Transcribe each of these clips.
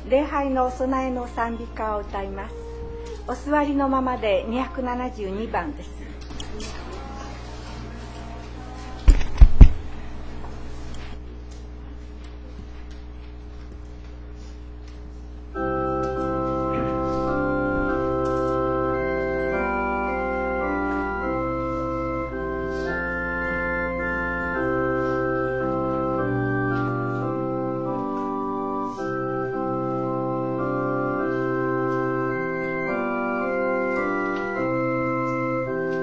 礼拝のお供えの賛美歌を歌います。お座りのままで272番です。 「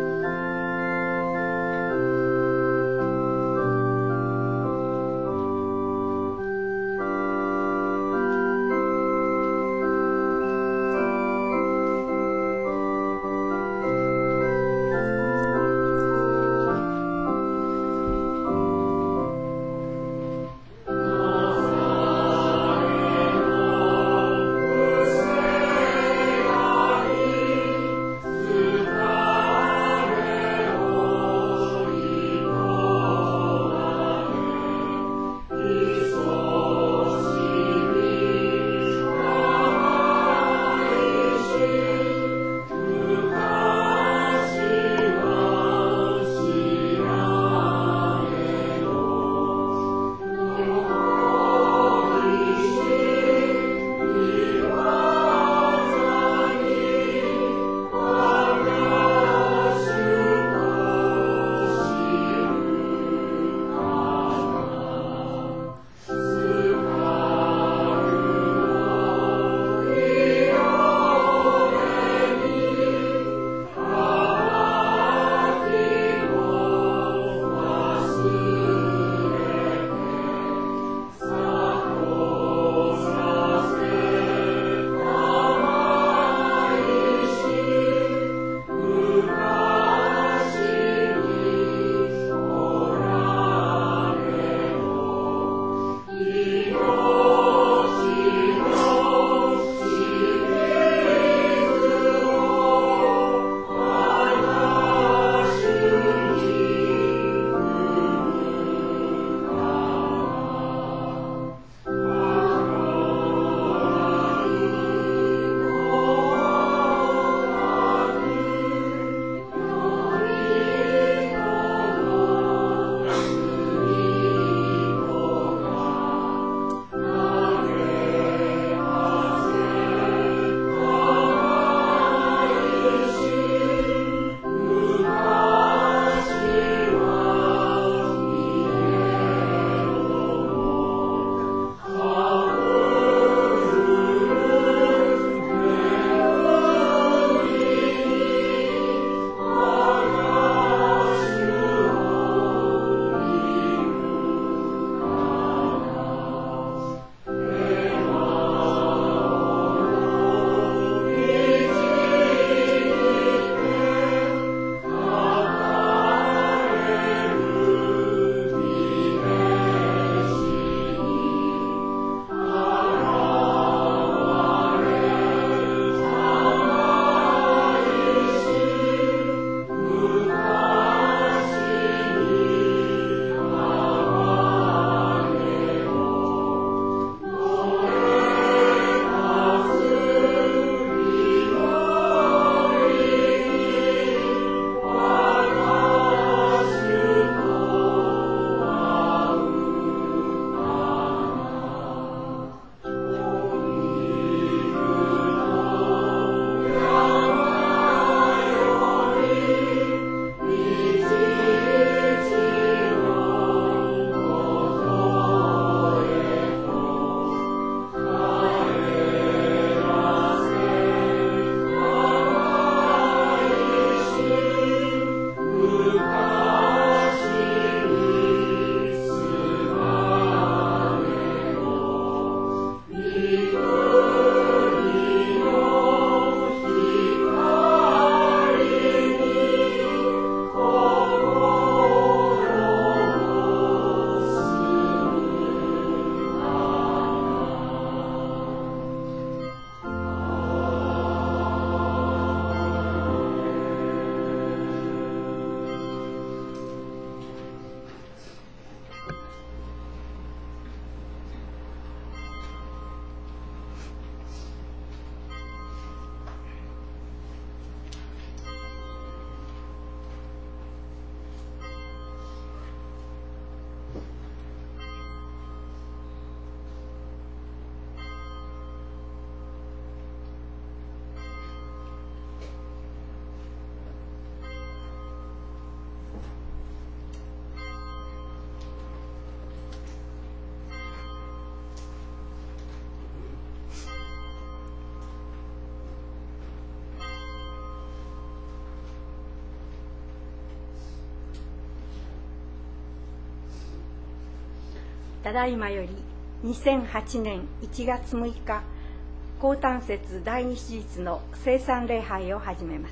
ただいまより2008年1月6日高誕節第二手術の聖餐礼拝を始めます。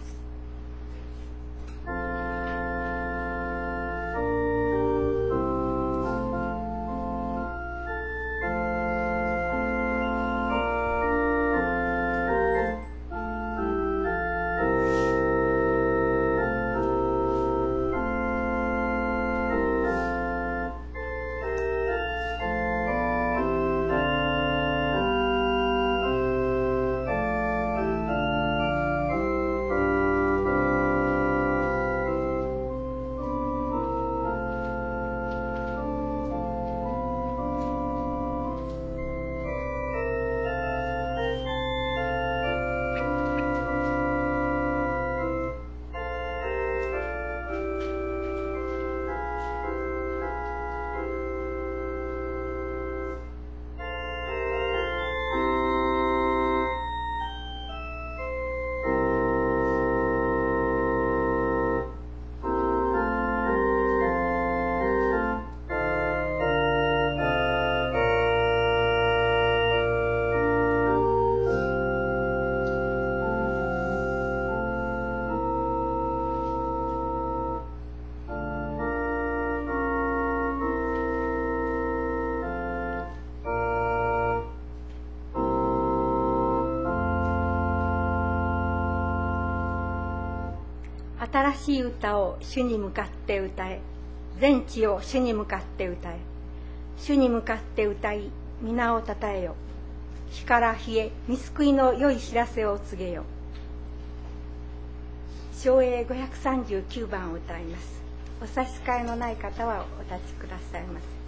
新しい歌を主に向かって歌え、全地を主に向かって歌え、主に向かって歌い、皆をたたえよ。日から日へ御救いの良い知らせを告げよ。唱詠539番を歌います。お差し支えのない方はお立ちくださいませ。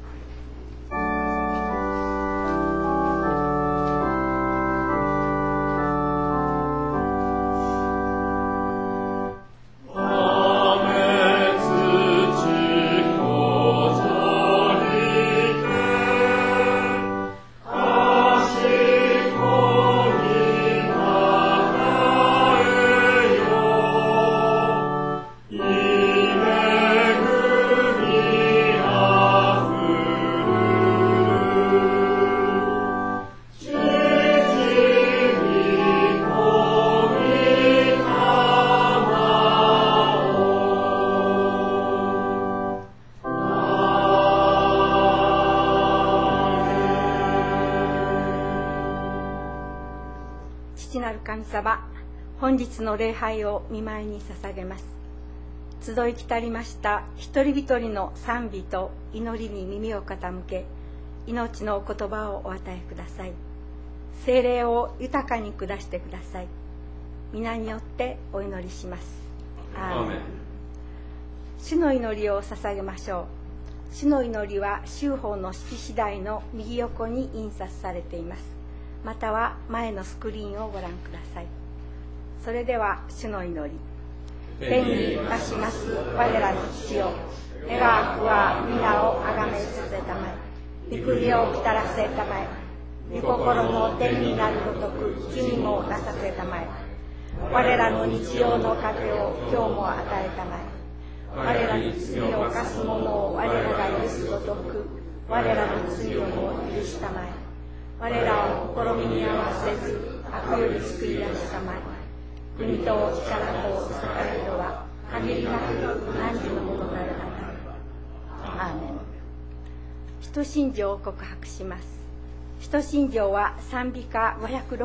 父なる神様、本日の礼拝を御前に捧げます。集い来たりました一人一人の賛美と祈りに耳を傾け、命の言葉をお与えください。聖霊を豊かに下してください。皆によってお祈りします。アーメン。主の祈りを捧げましょう。主の祈りは修法の式次第の右横に印刷されています。または前のスクリーンをご覧ください。それでは主の祈り。天にいまします我らの父よ、願わくは皆をあがめさせたまえ、御国を来たらせたまえ、御心も天になるごとく地にもなさせたまえ。我らの日常の糧を今日も与えたまえ。我らに罪を犯す者を我らが許すごとく我らの罪をも許したまえ。我らを試みに合わせず悪より救い出したまえ。国と力と栄とは限りなく汝のものなるだから。アーメン。使徒信条を告白します。使徒信条は賛美歌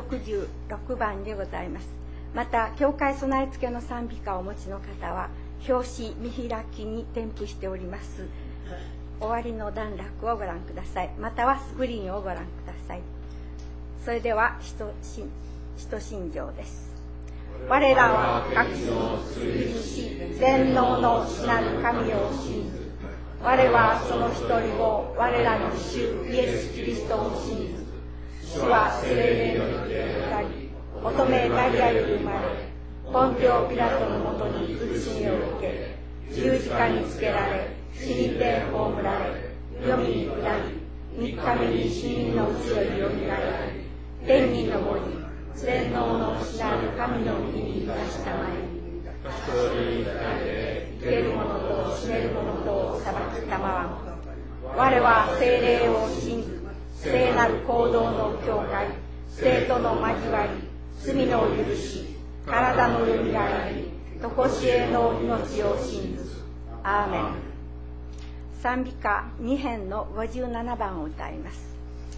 566番でございます。また教会備え付けの賛美歌をお持ちの方は表紙見開きに添付しております終わりの段落をご覧ください。またはスクリーンをご覧ください。それでは使徒信条です。我らは各種の救い主全能の主なる神を信ず。我はその一人を我らの主イエス・キリストを信ず。主は聖霊によって下り、乙女マリアより生まれ、ポンテオ・ピラトのもとに苦しみを受け、十字架につけられ、死にて葬られ、黄泉に下り、3日目に死人のうちよりよみがえり、天に昇り、全能の主なる神の右にいらしたまえ。一人二人で生ける者と死ねる者とを裁きたまわん。 我は聖霊を信ず、聖なる行動の教会、聖との交わり、罪の許し、体のよみがえり、とこしえの命を信ず。アーメン。賛美歌2編の57番を歌います。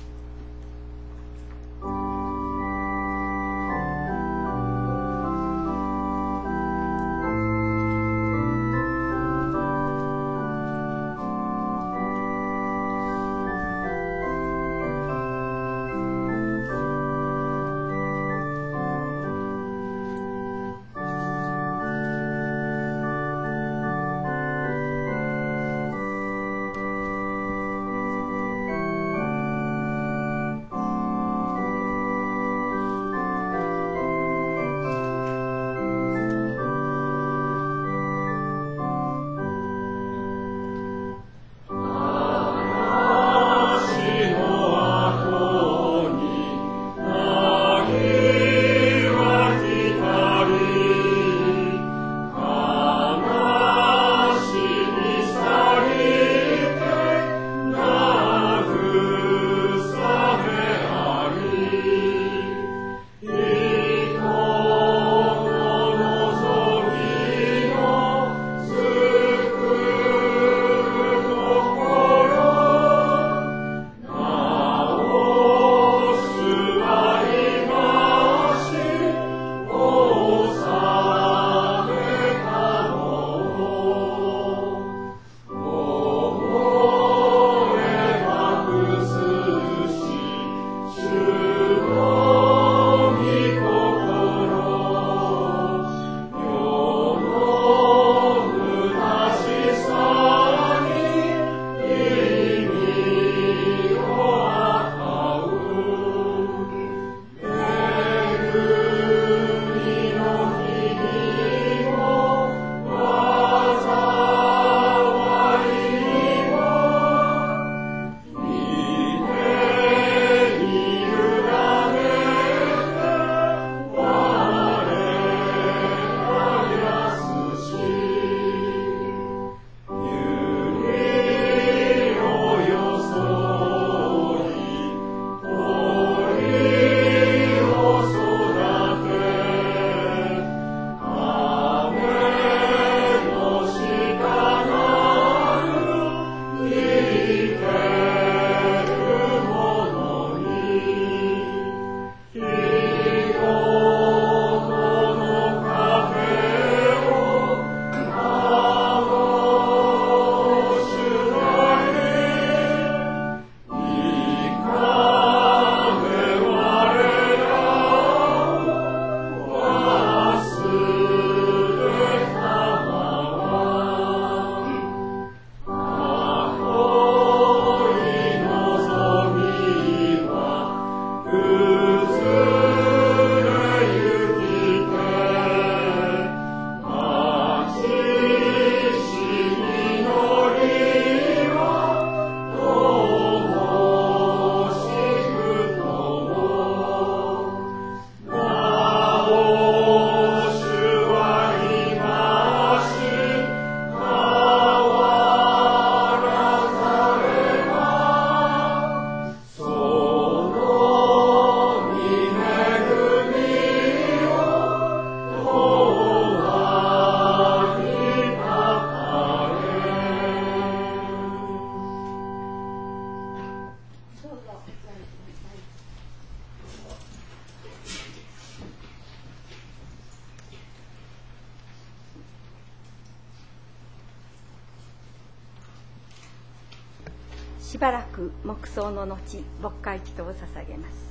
しばらく黙想の後、牧会祈祷を捧げます。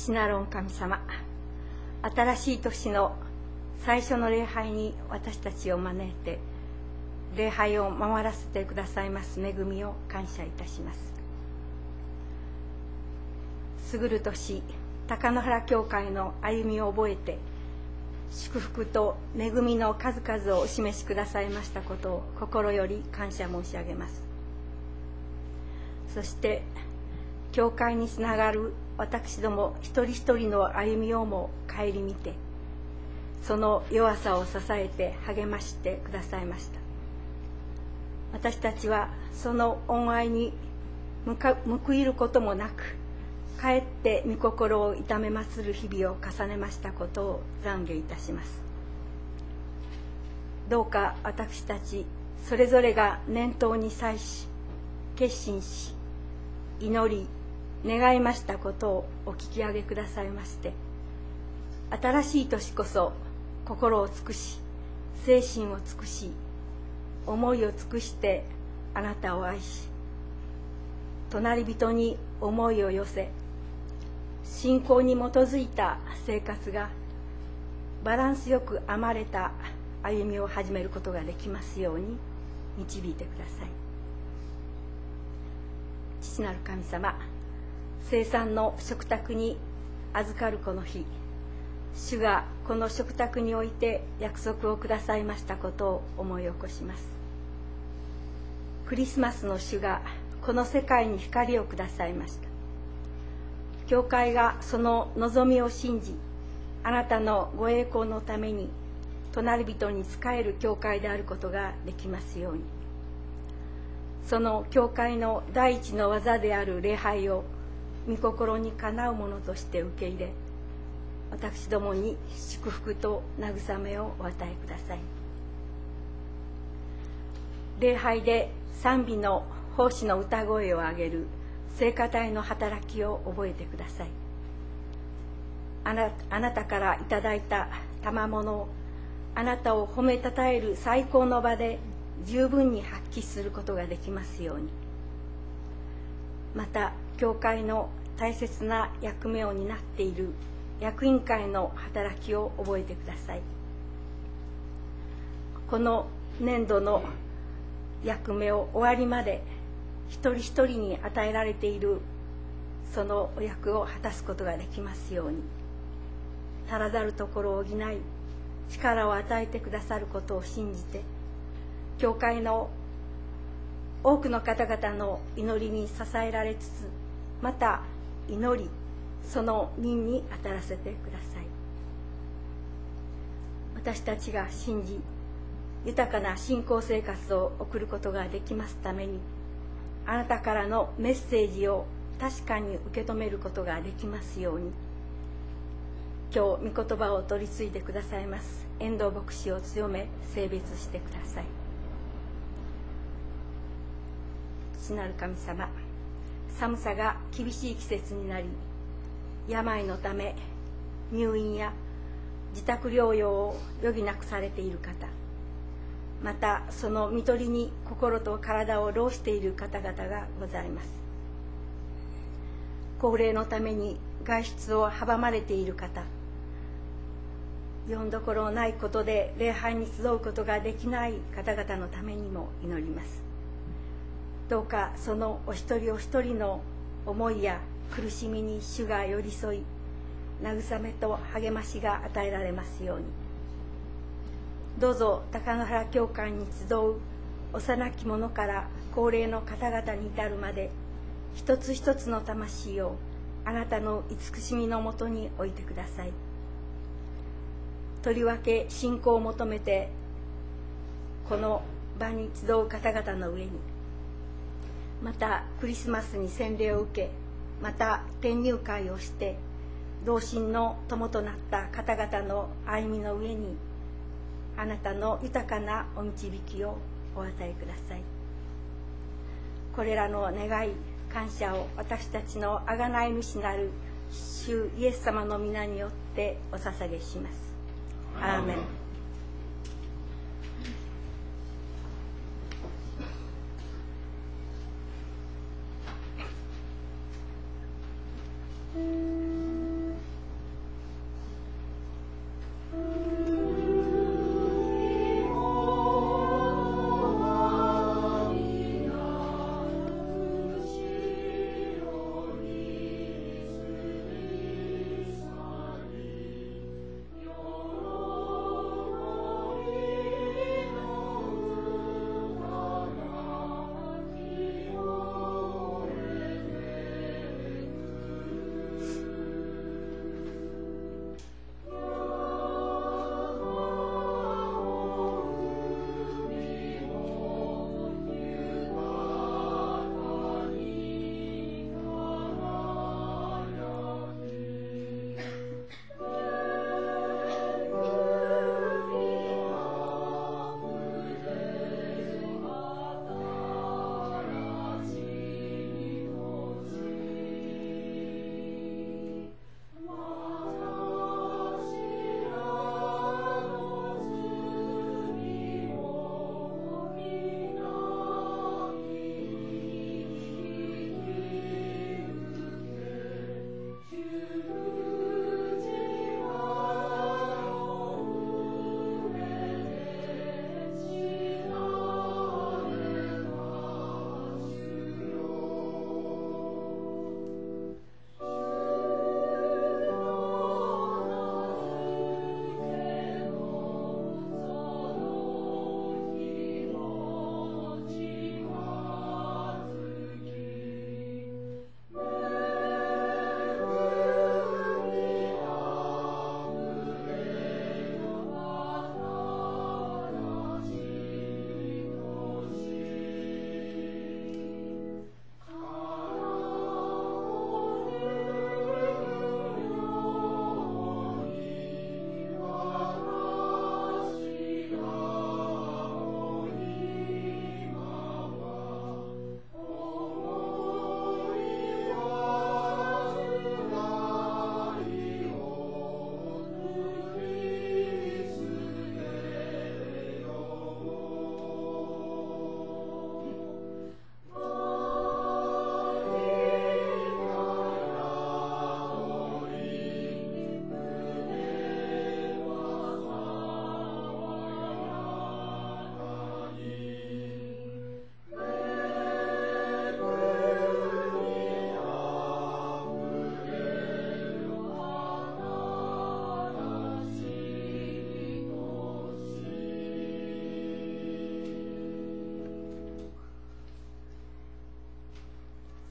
父なる御神様、新しい年の最初の礼拝に私たちを招いて礼拝を守らせてくださいます恵みを感謝いたします。過ぐる年、高野原教会の歩みを覚えて祝福と恵みの数々をお示しくださいましたことを心より感謝申し上げます。そして教会につながる私ども一人一人の歩みをも顧みて、その弱さを支えて励ましてくださいました。私たちはその恩愛に報いることもなく、かえって御心を痛めまする日々を重ねましたことを懺悔いたします。どうか私たちそれぞれが念頭に際し、決心し、祈り、願いましたことをお聞き上げくださいまして、新しい年こそ心を尽くし、精神を尽くし、思いを尽くしてあなたを愛し、隣人に思いを寄せ、信仰に基づいた生活がバランスよく編まれた歩みを始めることができますように導いてください。父なる神様、聖餐の食卓に預かるこの日、主がこの食卓において約束をくださいましたことを思い起こします。クリスマスの主がこの世界に光をくださいました。教会がその望みを信じ、あなたのご栄光のために隣人に仕える教会であることができますように。その教会の第一の技である礼拝を御心にかなうものとして受け入れ、私どもに祝福と慰めをお与えください。礼拝で賛美の奉仕の歌声を上げる聖歌隊の働きを覚えてください。あなたからいただいた賜物をあなたを褒めたたえる最高の場で十分に発揮することができますように。また教会の大切な役目を担っている役員会の働きを覚えてください。この年度の役目を終わりまで一人一人に与えられているそのお役を果たすことができますように。足らざるところを補い、力を与えてくださることを信じて、教会の多くの方々の祈りに支えられつつ、また祈り、その任に当たらせてください。私たちが信じ、豊かな信仰生活を送ることができますために、あなたからのメッセージを確かに受け止めることができますように、今日御言葉を取り継いでくださいます遠藤牧師を強め聖別してください。父なる神様、寒さが厳しい季節になり、病のため入院や自宅療養を余儀なくされている方、またその看取りに心と体を労している方々がございます。高齢のために外出を阻まれている方、読んどころないことで礼拝に集うことができない方々のためにも祈ります。どうかそのお一人お一人の思いや苦しみに主が寄り添い、慰めと励ましが与えられますように。どうぞ高野原教会に集う幼き者から高齢の方々に至るまで、一つ一つの魂をあなたの慈しみのもとに置いてください。とりわけ信仰を求めてこの場に集う方々の上に、またクリスマスに洗礼を受け、また転入会をして同心の友となった方々の歩みの上に、あなたの豊かなお導きをお与えください。これらの願い感謝を私たちの贖い主なる主イエス様の皆によってお捧げします。アーメン。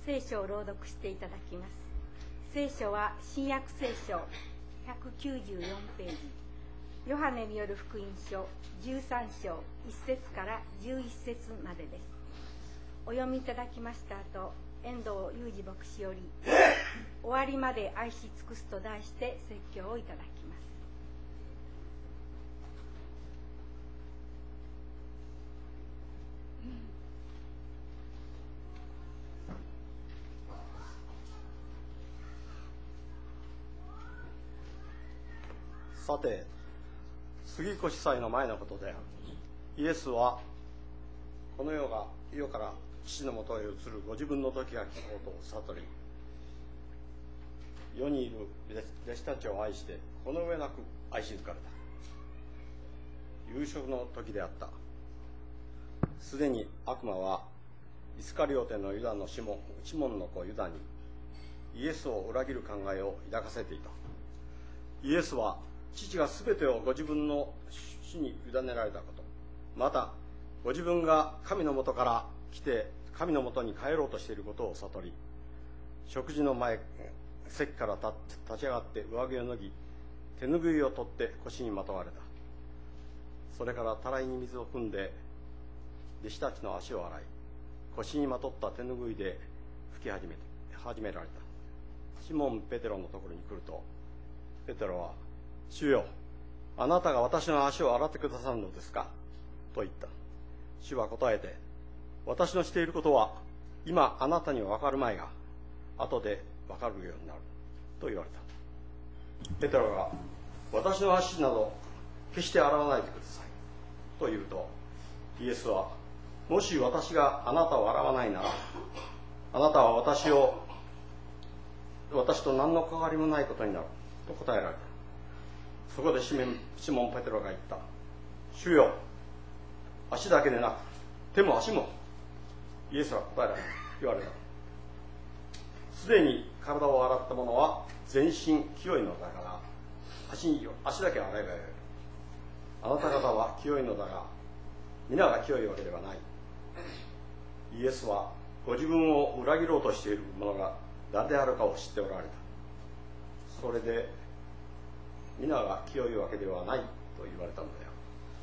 聖書を朗読していただきます。聖書は新約聖書194ページ、ヨハネによる福音書13章1節から11節までです。お読みいただきました後、遠藤裕二牧師より終わりまで愛し尽くすと題して説教をいただきます。 さて、杉越祭の前のことである。イエスはこの世から父のもとへ移るご自分の時が来たことを悟り、世にいる弟子たちを愛してこの上なく愛し抜かれた。夕食の時であった。すでに悪魔はイスカリオテのユダのシモンの子ユダにイエスを裏切る考えを抱かせていた。イエスは父がすべてをご自分の主に委ねられたこと、またご自分が神のもとから来て神のもとに帰ろうとしていることを悟り、食事の前、席から立ち上がって上着を脱ぎ、手ぬぐいを取って腰にまとわれた。それからたらいに水を汲んで弟子たちの足を洗い、腰にまとった手ぬぐいで拭き始められた。シモン・ペテロのところに来ると、ペテロは、主よ、あなたが私の足を洗ってくださるのですかと言った。主は答えて、私のしていることは今あなたには分かるまいが、後で分かるようになると言われた。ペテロが、私の足など決して洗わないでくださいと言うと、イエスは、もし私があなたを洗わないなら、あなたは私と何の関わりもないことになると答えられた。そこでシモン・ペテロが言った。主よ、足だけでなく手も足も。イエスは答えられ言われた。すでに体を洗った者は全身清いのだから、足だけ洗えばよい。あなた方は清いのだが、皆が清いわけではない。イエスはご自分を裏切ろうとしている者が誰であるかを知っておられた。それで皆が清いわけではないと言われたのだよ。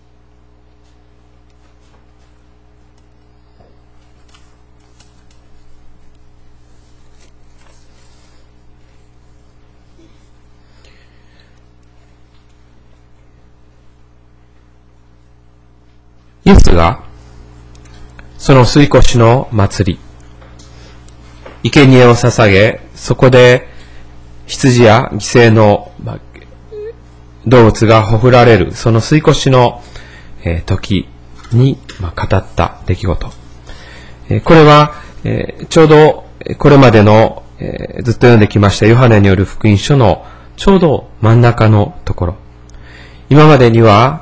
イエスがその杉越の祭り、生贄を捧げ、そこで羊や犠牲の動物がほふられる、その杉越の時に語った出来事。これはちょうどこれまでのずっと読んできましたヨハネによる福音書のちょうど真ん中のところ。今までには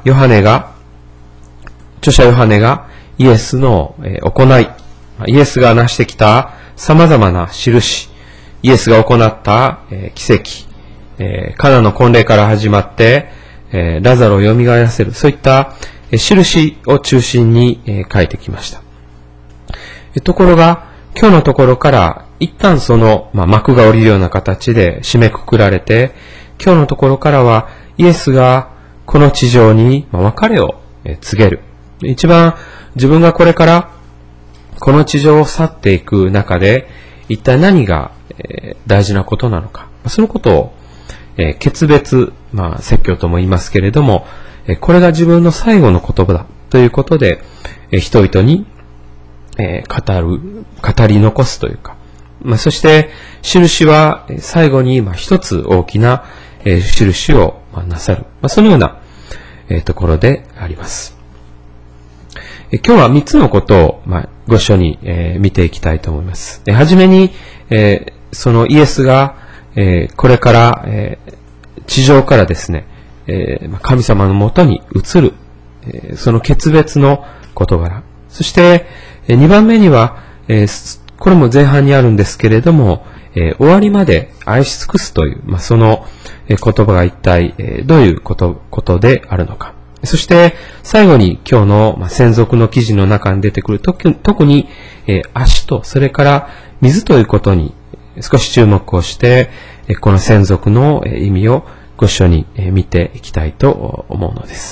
著者ヨハネがイエスの行い、イエスが成してきた様々な印、イエスが行った奇跡、カナの婚礼から始まって、ラザロを蘇らせる、そういった印を中心に書いてきました。ところが、今日のところから一旦その幕が下りるような形で締めくくられて、今日のところからはイエスがこの地上に別れを告げる。一番自分がこれからこの地上を去っていく中で一体何が大事なことなのか。そのことを決別、説教とも言いますけれども、これが自分の最後の言葉だということで、人々に語り残すというか、そして印は最後に一つ大きな印をなさる、そのようなところであります。今日は3つのことをご一緒に見ていきたいと思います。はじめにそのイエスがこれから地上からですね、神様のもとに移るその決別の事柄、そして2番目にはこれも前半にあるんですけれども、終わりまで愛し尽くすというその言葉が一体どういうことであるのか、 そして最後に今日の専属の記事の中に出てくる特に足とそれから水ということに少し注目をしてこの専属の意味をご一緒に見ていきたいと思うのです。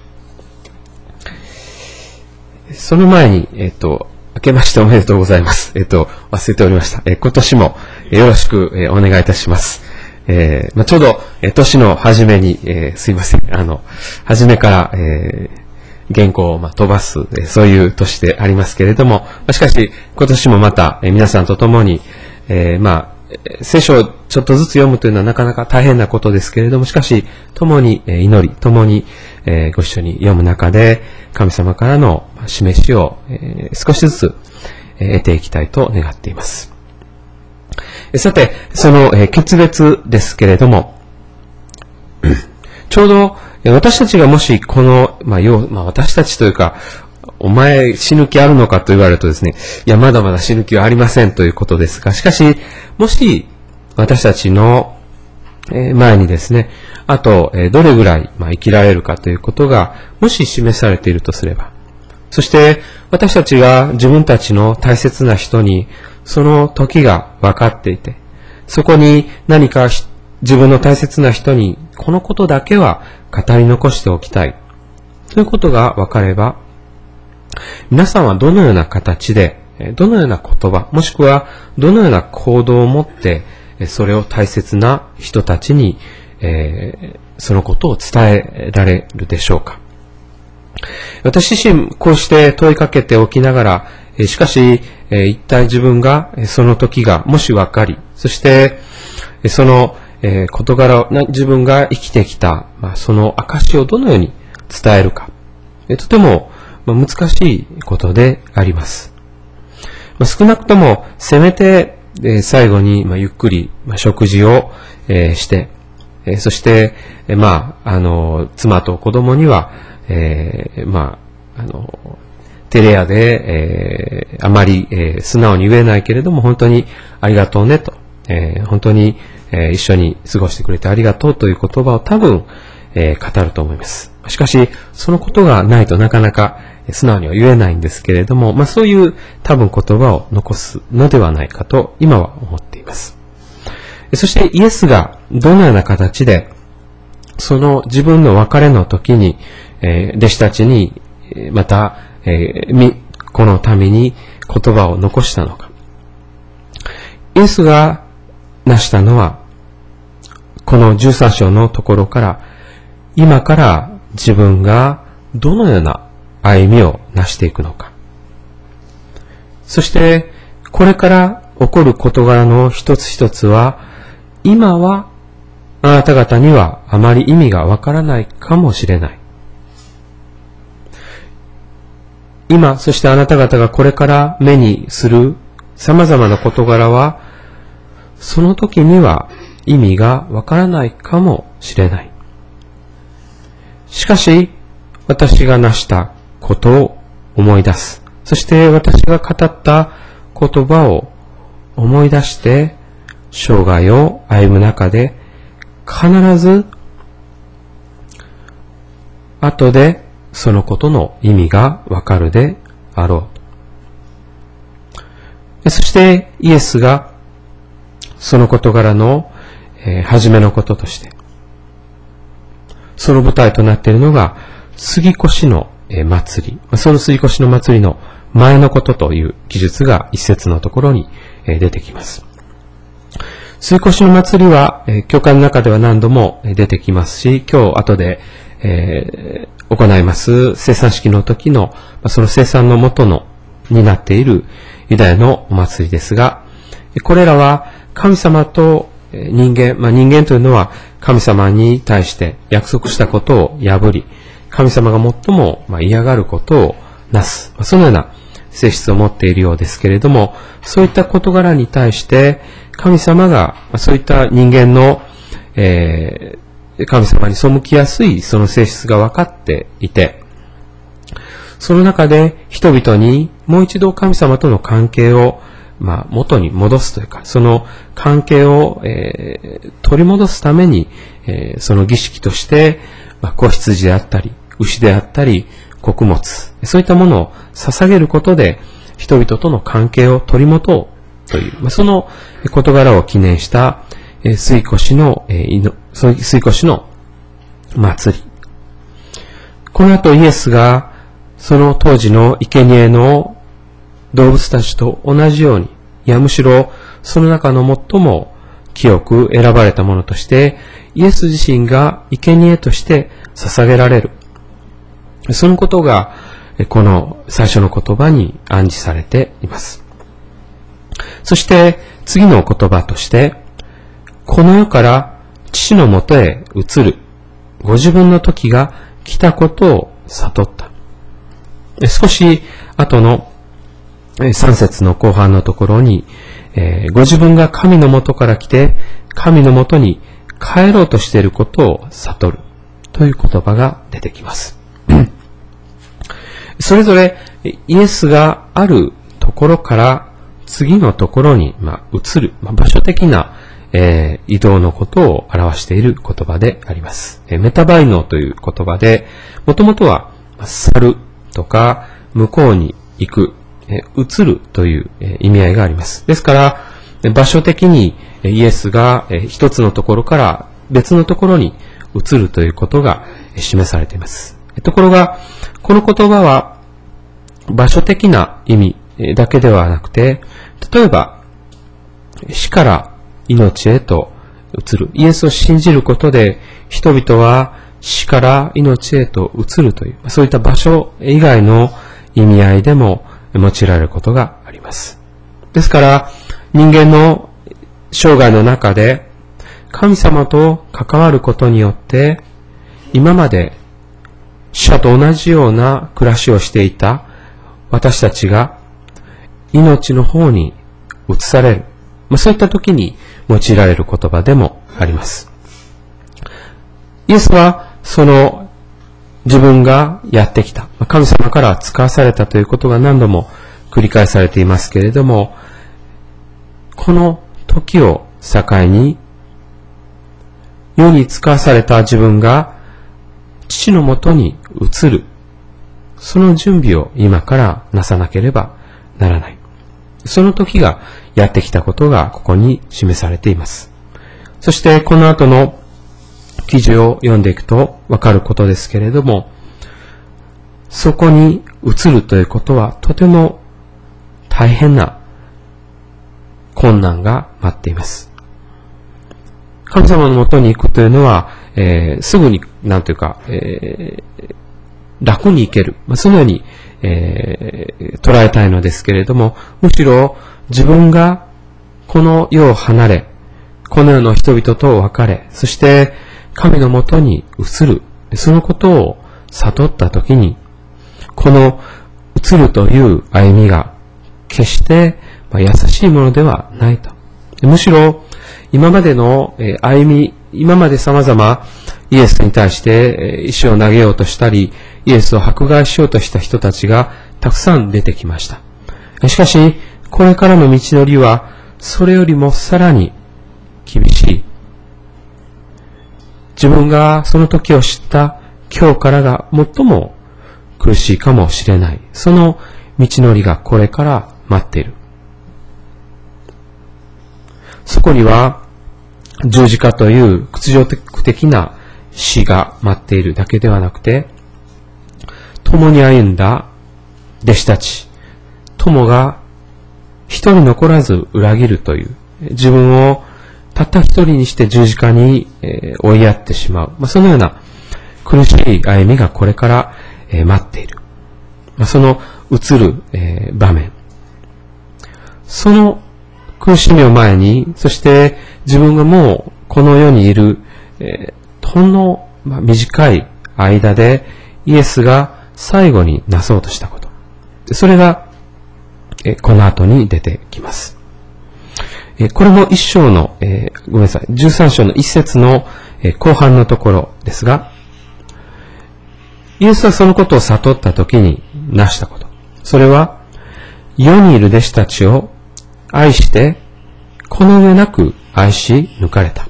その前に、明けましておめでとうございます。忘れておりました。今年もよろしくお願いいたします。ちょうど、年の初めに、すいません。初めから、原稿を飛ばす、そういう年でありますけれども、しかし、今年もまた、皆さんと共に、聖書をちょっとずつ読むというのはなかなか大変なことですけれども、しかし、共に祈り、共にご一緒に読む中で、神様からの示しを少しずつ得ていきたいと願っています。さて、その決別ですけれども、ちょうど私たちがもしこの、私たちというか、お前死ぬ気あるのかと言われるとですね、いや、まだまだ死ぬ気はありませんということですが、しかし、もし私たちの前にですね、あとどれぐらい生きられるかということが、もし示されているとすれば、そして私たちが自分たちの大切な人にその時が分かっていて、そこに何か自分の大切な人にこのことだけは語り残しておきたいということが分かれば、皆さんはどのような形で、どのような言葉、もしくはどのような行動を持って、それを大切な人たちに、そのことを伝えられるでしょうか。私自身こうして問いかけておきながら、しかし、一体自分がその時がもし分かり、そしてその事柄を自分が生きてきた、その証をどのように伝えるか、とても難しいことであります。少なくともせめて最後にゆっくり食事をして、そして妻と子供には照れ屋で、あまり、素直に言えないけれども本当にありがとうねと、本当に、一緒に過ごしてくれてありがとうという言葉を多分、語ると思います。しかしそのことがないとなかなか素直には言えないんですけれども、そういう多分言葉を残すのではないかと今は思っています。そしてイエスがどのような形でその自分の別れの時に、弟子たちにまた、この民に言葉を残したのか。イエスが成したのはこの13章のところから、今から自分がどのような歩みを成していくのか。そしてこれから起こる事柄の一つ一つは、今はあなた方にはあまり意味がわからないかもしれない。今、そしてあなた方がこれから目にする様々な事柄は、その時には意味がわからないかもしれない。しかし、私が成したことを思い出す。そして私が語った言葉を思い出して、生涯を歩む中で、必ず、後でそのことの意味がわかるであろう。そしてイエスが、その事柄の初めのこととして、その舞台となっているのが、杉越の祭り。その杉越の祭りの前のことという記述が一節のところに出てきます。杉越の祭りは、教会の中では何度も出てきますし、今日後で、行います生産式の時の、その生産の元になっているユダヤのお祭りですが、これらは神様と人間、人間というのは神様に対して約束したことを破り、神様が最も嫌がることをなす、そのような性質を持っているようですけれども、そういった事柄に対して神様がそういった人間の、神様に背きやすいその性質が分かっていて、その中で人々にもう一度神様との関係を元に戻すというか、その関係を、取り戻すために、その儀式として、子羊であったり、 牛であったり、穀物、そういったものを捧げることで、人々との関係を取り持とうという、その事柄を記念した水越の祭り。この後イエスがその当時の生贄の動物たちと同じように、いやむしろその中の最も清く選ばれたものとして、イエス自身が生贄として捧げられる。そのことがこの最初の言葉に暗示されています。そして次の言葉として、この世から父のもとへ移るご自分の時が来たことを悟った。少し後の3節の後半のところに、ご自分が神のもとから来て神のもとに帰ろうとしていることを悟るという言葉が出てきます。それぞれイエスがあるところから次のところに移る、場所的な移動のことを表している言葉であります。メタバイノという言葉で、もともとは去るとか向こうに行く、移るという意味合いがあります。ですから、場所的にイエスが一つのところから別のところに移るということが示されています。ところが、この言葉は場所的な意味だけではなくて、例えば死から命へと移る。イエスを信じることで人々は死から命へと移るという、そういった場所以外の意味合いでも用いられることがあります。ですから人間の生涯の中で神様と関わることによって今まで死者と同じような暮らしをしていた私たちが命の方に移される。そういった時に用いられる言葉でもあります。イエスはその自分がやってきた、神様から使わされたということが何度も繰り返されていますけれども、この時を境に世に使わされた自分が父のもとに移る、その準備を今からなさなければならない。その時がやってきたことがここに示されています。そしてこの後の記事を読んでいくとわかることですけれども、そこに移るということはとても大変な困難が待っています。神様のもとに行くというのは、すぐに楽に行ける、そのように、捉えたいのですけれども、むしろ自分がこの世を離れ、この世の人々と別れ、そして神のもとに移る、そのことを悟ったときに、この移るという歩みが決して優しいものではないと。むしろ今までの歩み、今まで様々イエスに対して石を投げようとしたり、イエスを迫害しようとした人たちがたくさん出てきました。しかし、これからの道のりは、それよりもさらに厳しい。自分がその時を知った今日からが最も苦しいかもしれない。その道のりがこれから待っている。そこには、十字架という屈辱的な死が待っているだけではなくて、共に歩んだ弟子たち、友が一人残らず裏切るという、自分をたった一人にして十字架に追いやってしまう。そのような苦しい歩みがこれから待っている。その移る場面。その苦しみを前に、そして自分がもうこの世にいるほんの短い間でイエスが最後になそうとしたこと。それがこの後に出てきます。これも1章の、13章の1節の後半のところですが、イエスはそのことを悟った時になしたこと。それは、世にいる弟子たちを愛して、この上なく愛し抜かれた。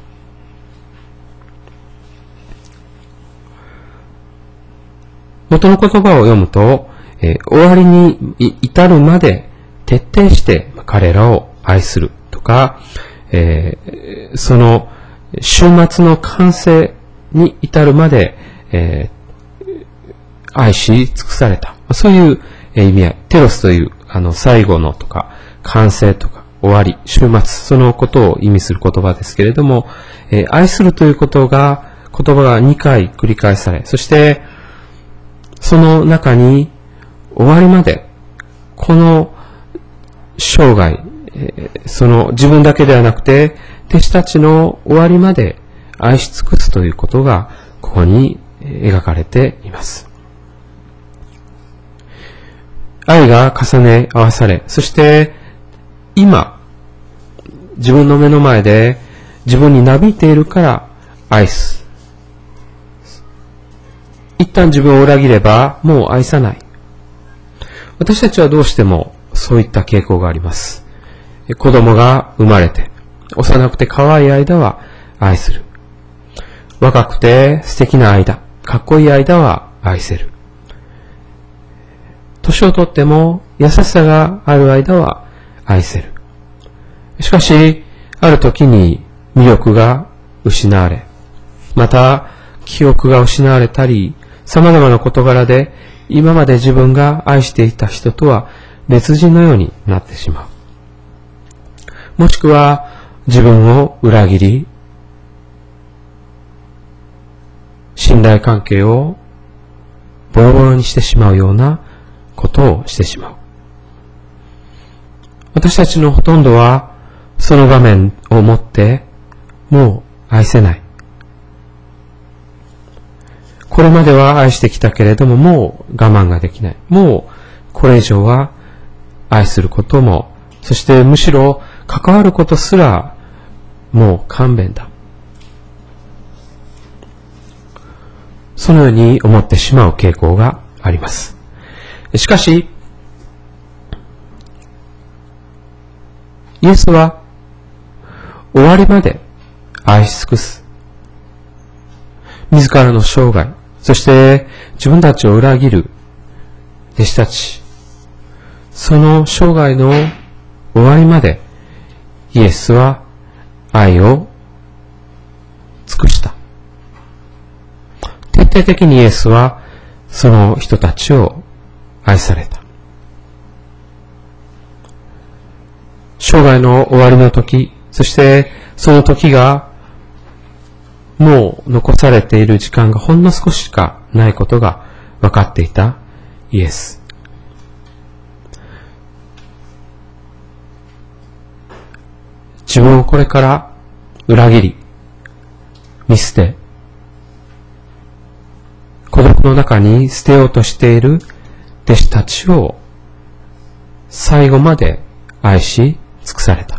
元の言葉を読むと、終わりに至るまで徹底して彼らを愛するとか、その終末の完成に至るまで、愛し尽くされた。そういう意味合い。テロスという最後のとか完成とか終わり、終末、そのことを意味する言葉ですけれども、愛するという言葉が2回繰り返され、そしてその中に終わりまでこの生涯、その自分だけではなくて弟子たちの終わりまで愛し尽くすということがここに描かれています。愛が重ね合わされ、そして今自分の目の前で自分になびいているから愛す。一旦自分を裏切ればもう愛さない。私たちはどうしてもそういった傾向があります。子供が生まれて幼くて可愛い間は愛する。若くて素敵な間、かっこいい間は愛せる。年をとっても優しさがある間は愛せる。しかし、ある時に魅力が失われ、また記憶が失われたり、様々な事柄で今まで自分が愛していた人とは別人のようになってしまう。もしくは自分を裏切り、信頼関係をボロボロにしてしまうようなことをしてしまう。私たちのほとんどはその場面をもってもう愛せない。これまでは愛してきたけれどももう我慢ができない。もうこれ以上は愛することも、そしてむしろ関わることすらもう勘弁だ。そのように思ってしまう傾向があります。しかし、イエスは終わりまで愛し尽くす。自らの生涯、そして自分たちを裏切る弟子たち、その生涯の終わりまでイエスは愛を尽くした。徹底的にイエスはその人たちを愛された。生涯の終わりの時、そしてその時がもう残されている時間がほんの少ししかないことが分かっていたイエス。自分をこれから裏切り、見捨て、孤独の中に捨てようとしている弟子たちを最後まで愛し尽くされた。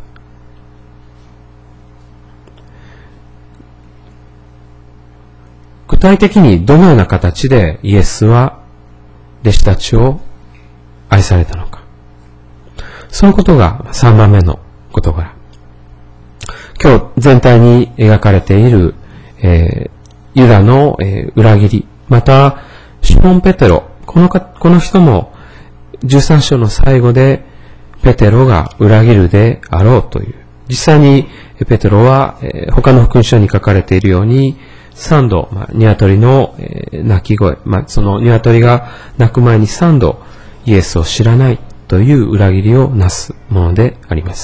具体的にどのような形でイエスは弟子たちを愛されたのか。そのことが3番目の事柄。今日全体に描かれている、ユダの、裏切り、またシモン・ペテロ、この人も13章の最後でペテロが裏切るであろうという。実際にペテロは、他の福音書に書かれているように3度、鶏の、鳴き声、その鶏が鳴く前に3度イエスを知らないという裏切りをなすものであります。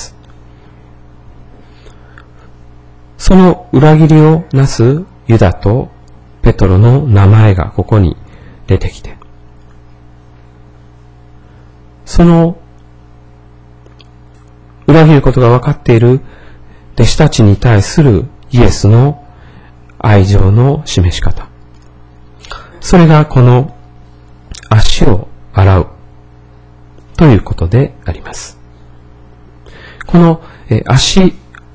その裏切りをなすユダとペトロの名前がここに出てきて、その裏切ることが分かっている弟子たちに対するイエスの愛情の示し方。それがこの足を洗うということであります。この足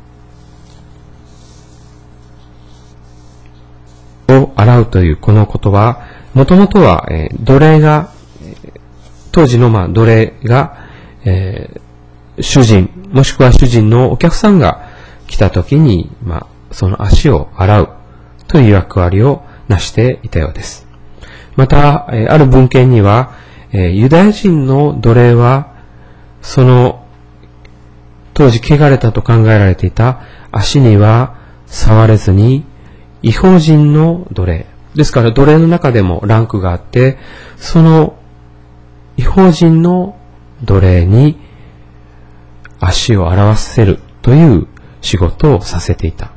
を洗うというこのことは、もともとは奴隷が、当時の奴隷が、主人、もしくは主人のお客さんが来た時に、その足を洗うという役割をなしていたようです。 また、ある文献には、ユダヤ人の奴隷は、その、当時汚れたと考えられていた足には触れずに、異邦人の奴隷。ですから奴隷の中でもランクがあって、その異邦人の奴隷に足を洗わせるという仕事をさせていた。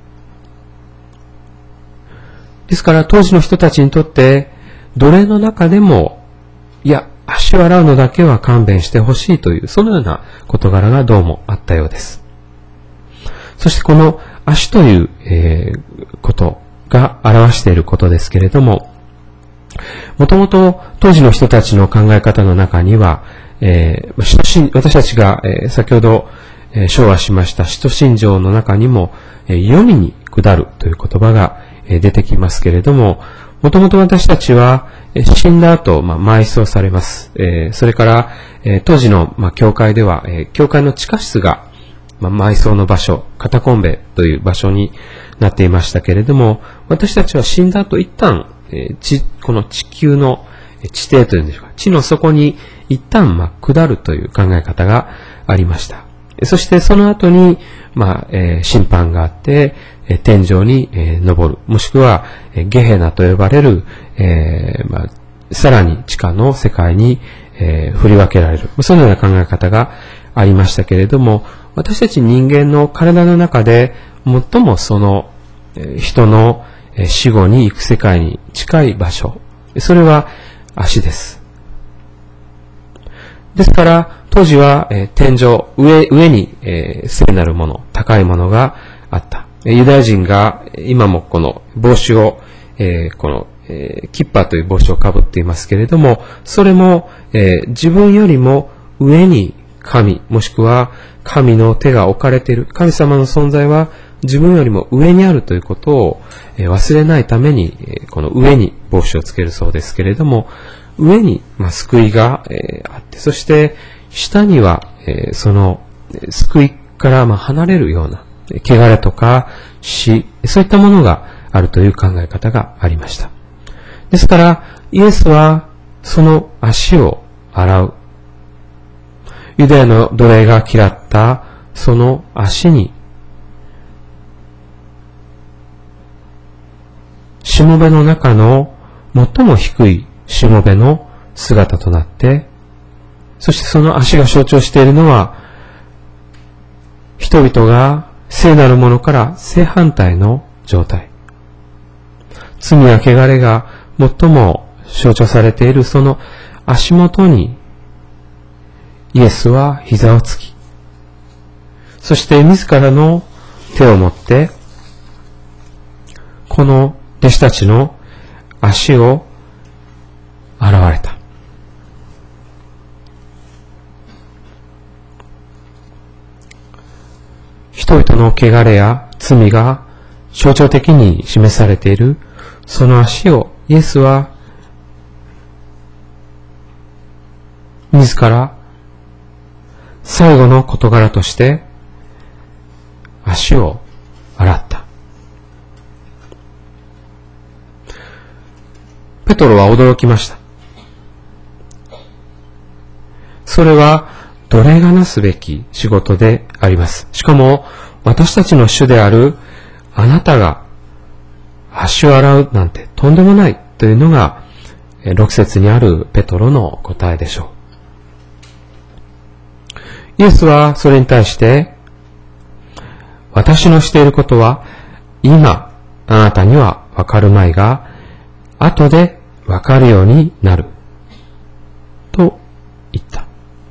ですから当時の人たちにとって奴隷の中でも、いや、足を洗うのだけは勘弁してほしいという、そのような事柄がどうもあったようです。そしてこの足という、ことが表していることですけれども、もともと当時の人たちの考え方の中には、私たちが、先ほど、唱和しました使徒信条の中にも、黄泉に下るという言葉が、出てきますけれども、もともと私たちは死んだ後、埋葬されます。それから、当時の、教会では、教会の地下室が、埋葬の場所、カタコンベという場所になっていましたけれども、私たちは死んだ後一旦、この地球の地底というんでしょうか、地の底に一旦、下るという考え方がありました。そしてその後に、審判があって、天井に、登る。もしくは、ゲヘナと呼ばれる、さらに地下の世界に、振り分けられる。そのような考え方がありましたけれども、私たち人間の体の中で最もその人の死後に行く世界に近い場所、それは足です。ですから当時は天井、上に聖なるもの、高いものがあった。ユダヤ人が今もこの帽子を、このキッパーという帽子をかぶっていますけれども、それも自分よりも上に神、もしくは神の手が置かれている。神様の存在は自分よりも上にあるということを忘れないために、この上に帽子をつけるそうですけれども、上に救いがあって、そして下にはその救いから離れるような汚れとか死、そういったものがあるという考え方がありました。ですからイエスはその足を洗う。ユダヤの奴隷が嫌ったその足にしもべの中の最も低いしもべの姿となって、そしてその足が象徴しているのは人々が聖なるものから正反対の状態、罪や汚れが最も象徴されているその足元にイエスは膝をつき、そして自らの手を持ってこの弟子たちの足を洗われた。人々の汚れや罪が象徴的に示されているその足をイエスは自ら最後の事柄として足を洗った。ペトロは驚きました。それは奴隷がなすべき仕事であります。しかも私たちの主であるあなたが足を洗うなんてとんでもないというのが6節にあるペトロの答えでしょう。イエスはそれに対して、私のしていることは今あなたにはわかるまいが、後でわかるようになると言った。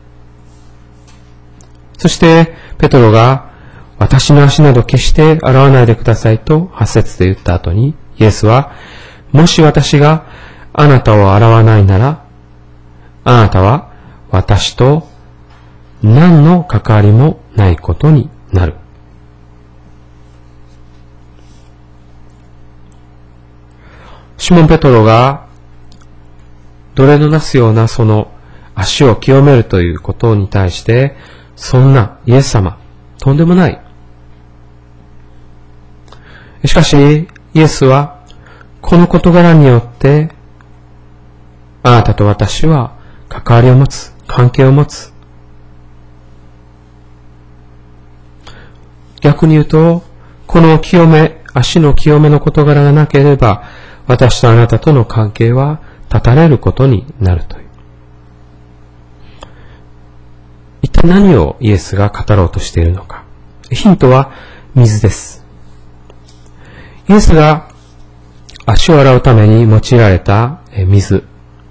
そしてペトロが私の足など決して洗わないでくださいと8節で言った後に、イエスは、もし私があなたを洗わないなら、あなたは私と何の関わりもないことになる。シモン・ペトロが奴隷のなすようなその足を清めるということに対して、そんなイエス様、とんでもない。しかし、イエスはこの事柄によってあなたと私は関わりを持つ、関係を持つ。逆に言うと、この清め、足の清めの事柄がなければ、私とあなたとの関係は断たれることになるという。一体何をイエスが語ろうとしているのか。ヒントは水です。イエスが足を洗うために用いられた水。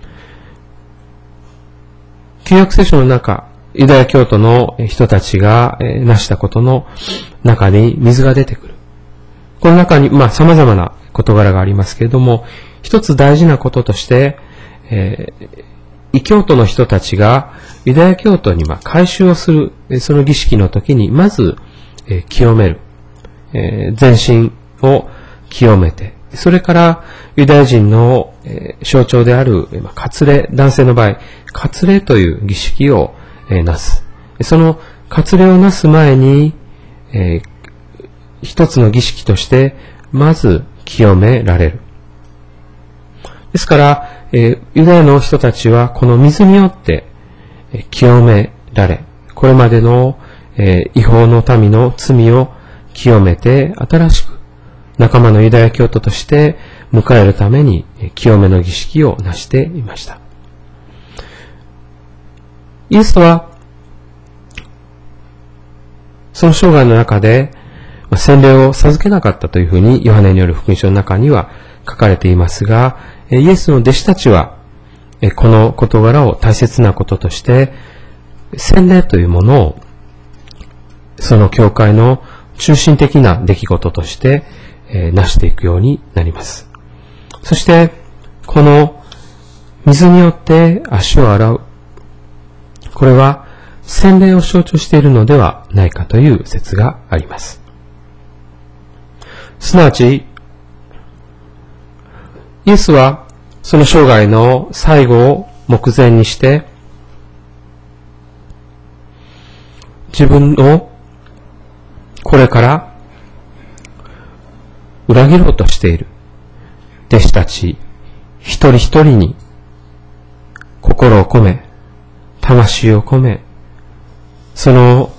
旧約聖書の中、ユダヤ教徒の人たちが成したことの中に水が出てくる。この中に様々な事柄がありますけれども、一つ大事なこととして、異教徒の人たちがユダヤ教徒に改宗をする、その儀式の時にまず清める。全身を清めて、それからユダヤ人の象徴である割礼、男性の場合、割礼という儀式をなす。その割礼をなす前に、一つの儀式としてまず清められる。ですから、ユダヤの人たちはこの水によって清められ、これまでの違法の民の罪を清めて、新しく仲間のユダヤ教徒として迎えるために清めの儀式をなしていました。イエスはその生涯の中で洗礼を授けなかったというふうにヨハネによる福音書の中には書かれていますが、イエスの弟子たちはこの事柄を大切なこととして洗礼というものをその教会の中心的な出来事として成していくようになります。そしてこの水によって足を洗う、これは洗礼を象徴しているのではないかという説があります。すなわちイエスはその生涯の最後を目前にして自分をこれから裏切ろうとしている弟子たち一人一人に心を込め、魂を込め、その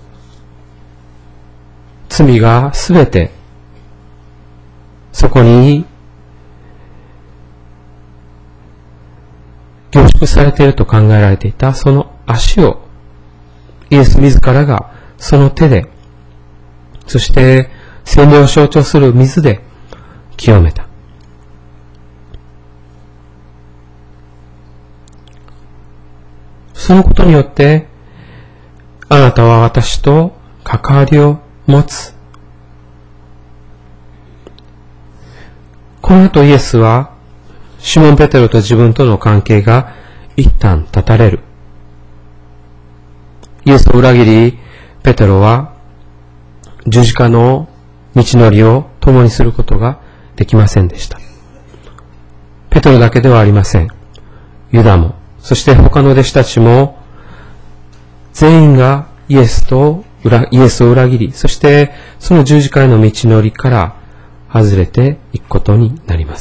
罪がすべてそこに凝縮されていると考えられていたその足をイエス自らがその手で、そして洗礼を象徴する水で清めた。そのことによってあなたは私と関わりを持つ。この後イエスはシモン・ペテロと自分との関係が一旦断たれる。イエスを裏切り、ペテロは十字架の道のりを共にすることができませんでした。ペテロだけではありません。ユダも、そして他の弟子たちも、全員がイエスを裏切り、そしてその十字架への道のりから外れていくことになります。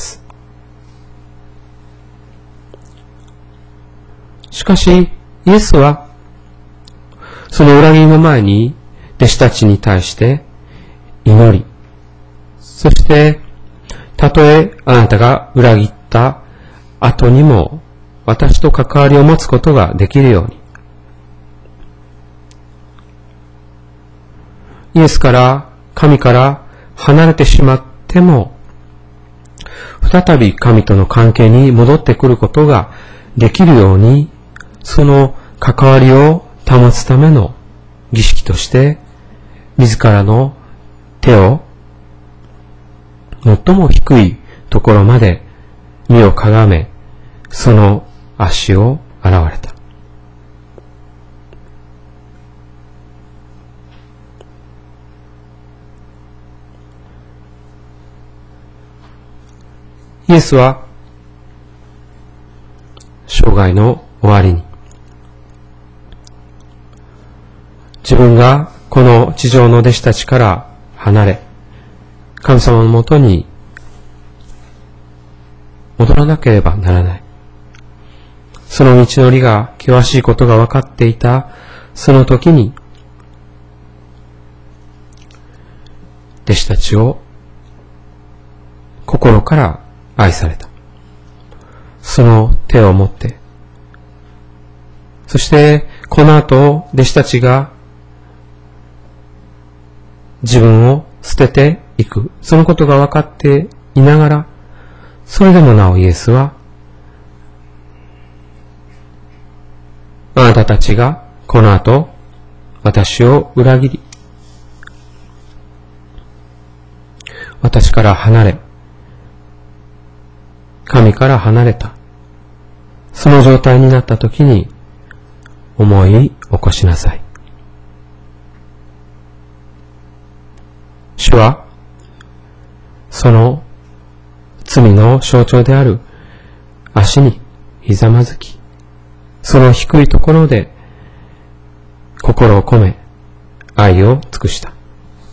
しかし、イエスは、その裏切りの前に、弟子たちに対して祈り、そして、たとえあなたが裏切った後にも、私と関わりを持つことができるように、イエスから、神から離れてしまっても、再び神との関係に戻ってくることができるように、その関わりを保つための儀式として、自らの手を最も低いところまで身をかがめ、その足を洗われた。イエスは生涯の終わりに、自分がこの地上の弟子たちから離れ、神様のもとに戻らなければならない。 その道のりが険しいことが分かっていたその時に、弟子たちを心から愛された。その手を持って、そしてこの後弟子たちが自分を捨てていく、そのことが分かっていながら、それでもなおイエスは、あなたたちがこの後私を裏切り、私から離れ、神から離れた、その状態になったときに思い起こしなさい。主はその罪の象徴である足にひざまずき、その低いところで心を込め愛を尽くした。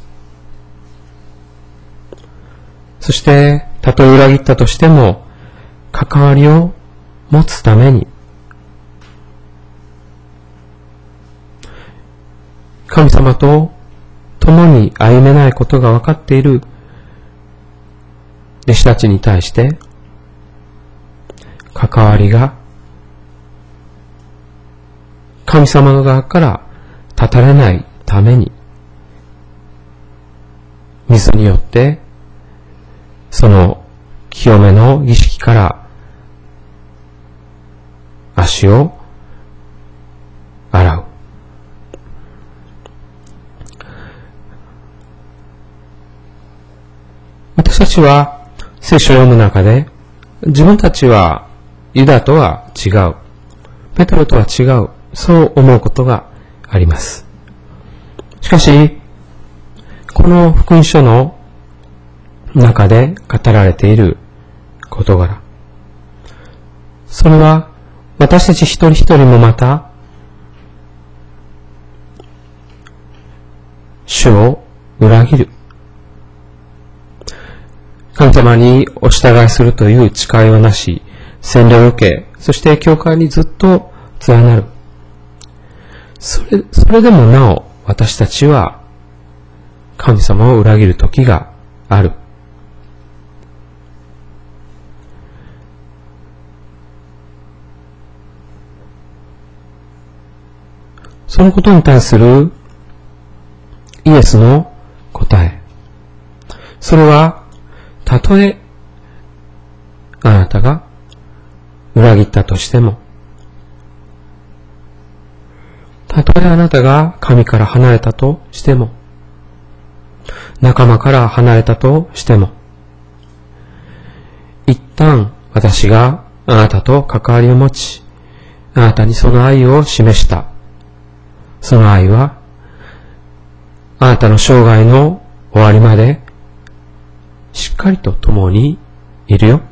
そしてたとえ裏切ったとしても関わりを持つために、神様と共に歩めないことが分かっている弟子たちに対して関わりが神様の側から断たれないために、水によってその清めの儀式から足を洗う。私たちは聖書を読む中で、自分たちはユダとは違う、ペトロとは違う、そう思うことがあります。しかし、この福音書の中で語られている事柄、それは私たち一人一人もまた主を裏切る、神様にお従いするという誓いをなし、洗礼を受け、そして教会にずっと連なる。それでもなお私たちは神様を裏切る時がある。そのことに対するイエスの答え。それは、たとえあなたが裏切ったとしても、たとえあなたが神から離れたとしても、仲間から離れたとしても、一旦私があなたと関わりを持ち、あなたにその愛を示した。その愛は、あなたの生涯の終わりまで、しっかりと共にいるよ。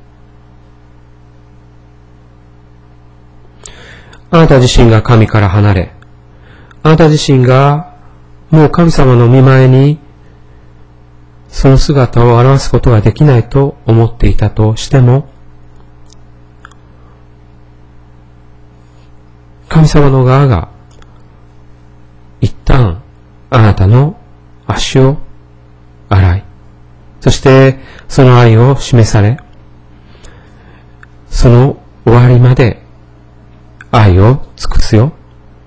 あなた自身が神から離れ、あなた自身がもう神様の御前にその姿を表すことができないと思っていたとしても、神様の側が一旦あなたの足を洗い、そしてその愛を示され、その終わりまで愛を尽くすよ。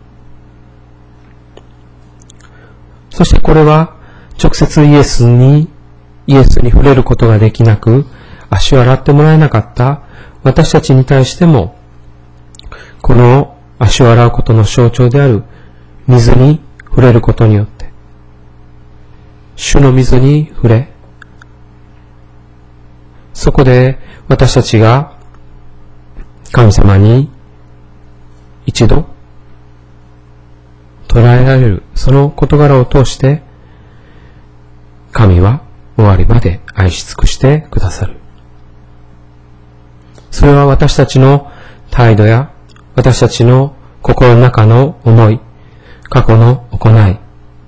そしてこれは直接イエスに触れることができなく、足を洗ってもらえなかった私たちに対しても、この足を洗うことの象徴である水に触れることによって、主の水に触れ、そこで私たちが神様に一度捉えられる、その事柄を通して、神は終わりまで愛し尽くしてくださる。それは私たちの態度や私たちの心の中の思い、過去の行い、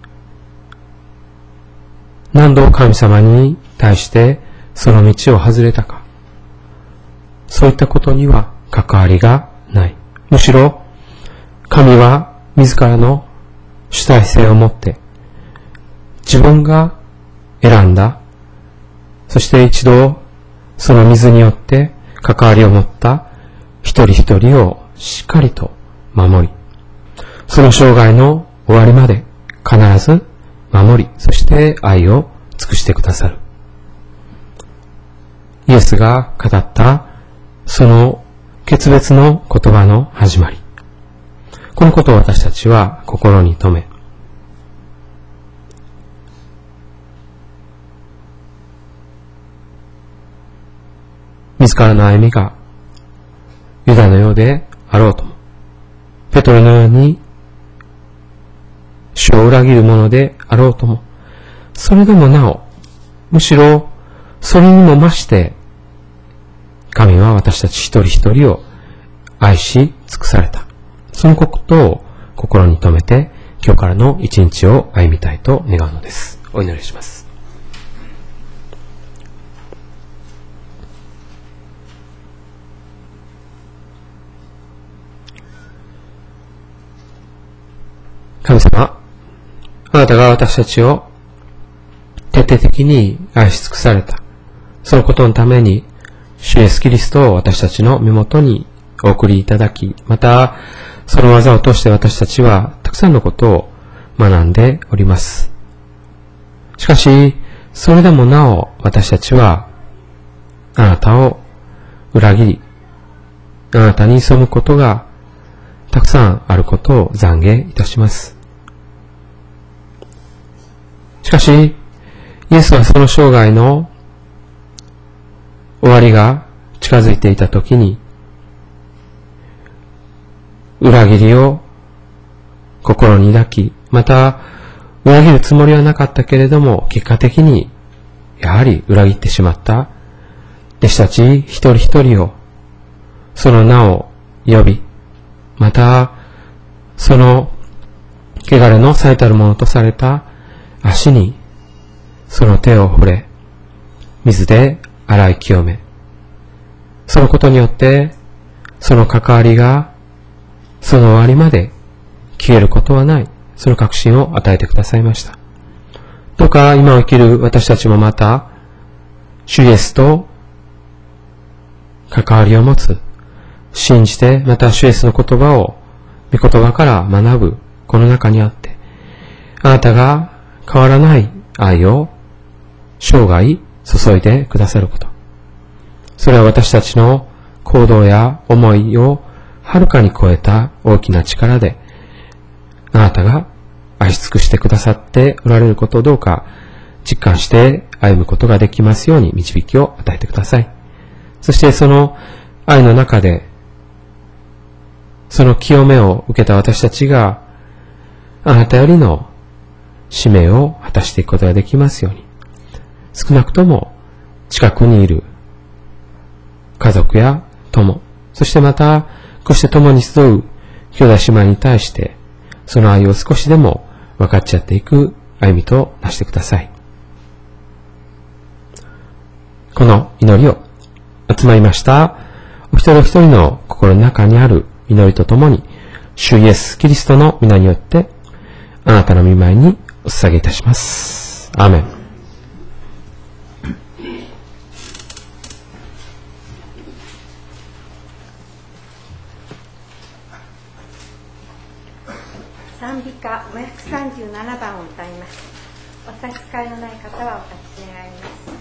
何度神様に対してその道を外れたか、そういったことには関わりがない。むしろ、神は自らの主体性を持って、自分が選んだ、そして一度その水によって関わりを持った一人一人をしっかりと守り、その生涯の終わりまで必ず守り、そして愛を尽くしてくださる。イエスが語ったその決別の言葉の始まり。このことを私たちは心に留め、自らの歩みがユダのようであろうとも、ペトロのように主を裏切るものであろうとも、それでもなお、むしろそれにも増して、神は私たち一人一人を愛し尽くされた。そのことを心に留めて、今日からの一日を歩みたいと願うのです。お祈りします。神様、あなたが私たちを徹底的に愛し尽くされた。そのことのために、主イエスキリストを私たちの身元にお送りいただき、また、その技を通して私たちはたくさんのことを学んでおります。しかし、それでもなお私たちは、あなたを裏切り、あなたに背くことがたくさんあることを懺悔いたします。しかし、イエスはその生涯の終わりが近づいていたときに、裏切りを心に抱き、また、裏切るつもりはなかったけれども、結果的に、やはり裏切ってしまった弟子たち一人一人を、その名を呼び、また、その、汚れの最たるものとされた足に、その手を触れ、水で洗い清め、そのことによって、その関わりが、その終わりまで消えることはない、その確信を与えてくださいました。どうか今を生きる私たちもまた、主イエスと関わりを持つ、信じて、また主イエスの言葉を、御言葉から学ぶ、この中にあって、あなたが変わらない愛を生涯注いでくださること。それは私たちの行動や思いをはるかに超えた大きな力で、あなたが愛し尽くしてくださっておられることをどうか実感して歩むことができますように導きを与えてください。そしてその愛の中で、その清めを受けた私たちがあなたよりの使命を果たしていくことができますように、少なくとも近くにいる家族や友、そしてまたこうして共に集う兄弟姉妹に対してその愛を少しでも分かっちゃっていく歩みとなしてください。この祈りを集まりましたお一人お一人の心の中にある祈りとともに、主イエスキリストの皆によってあなたの御前にお捧げいたします。アーメン。 賛美歌537番を歌います。お差し支えのない方はお立ち願います。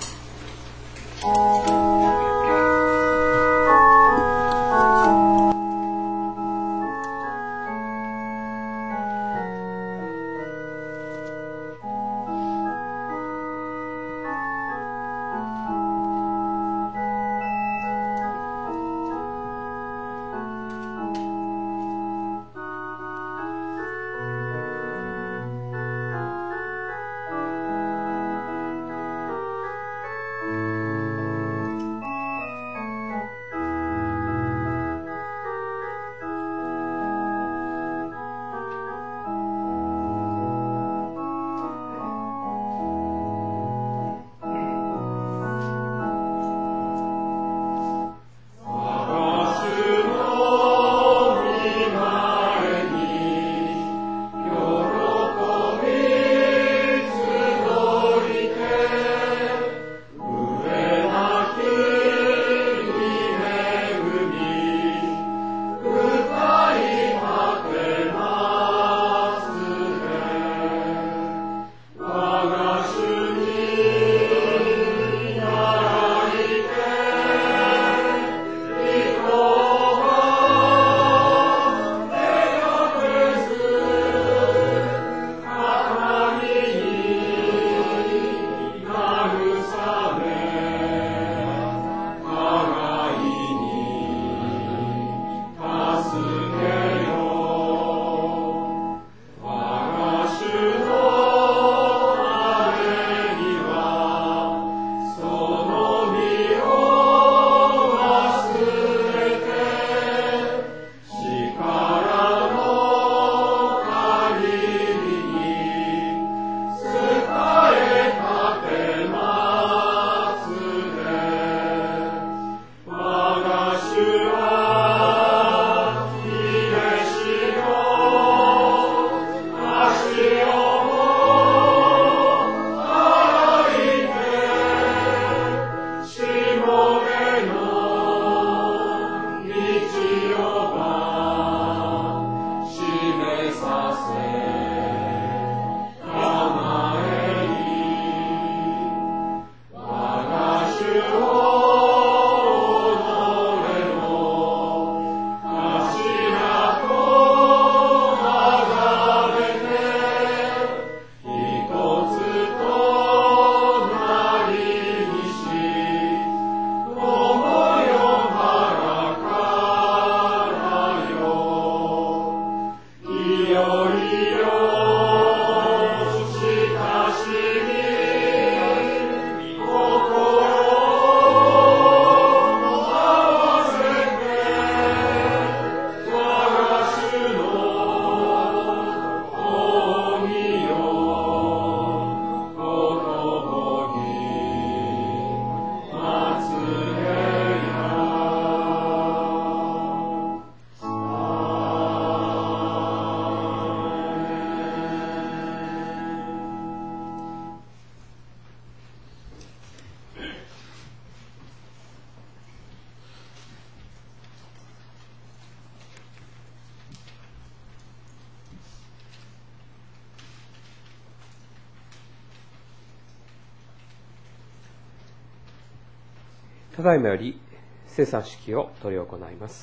ただいまより聖餐式を執り行います。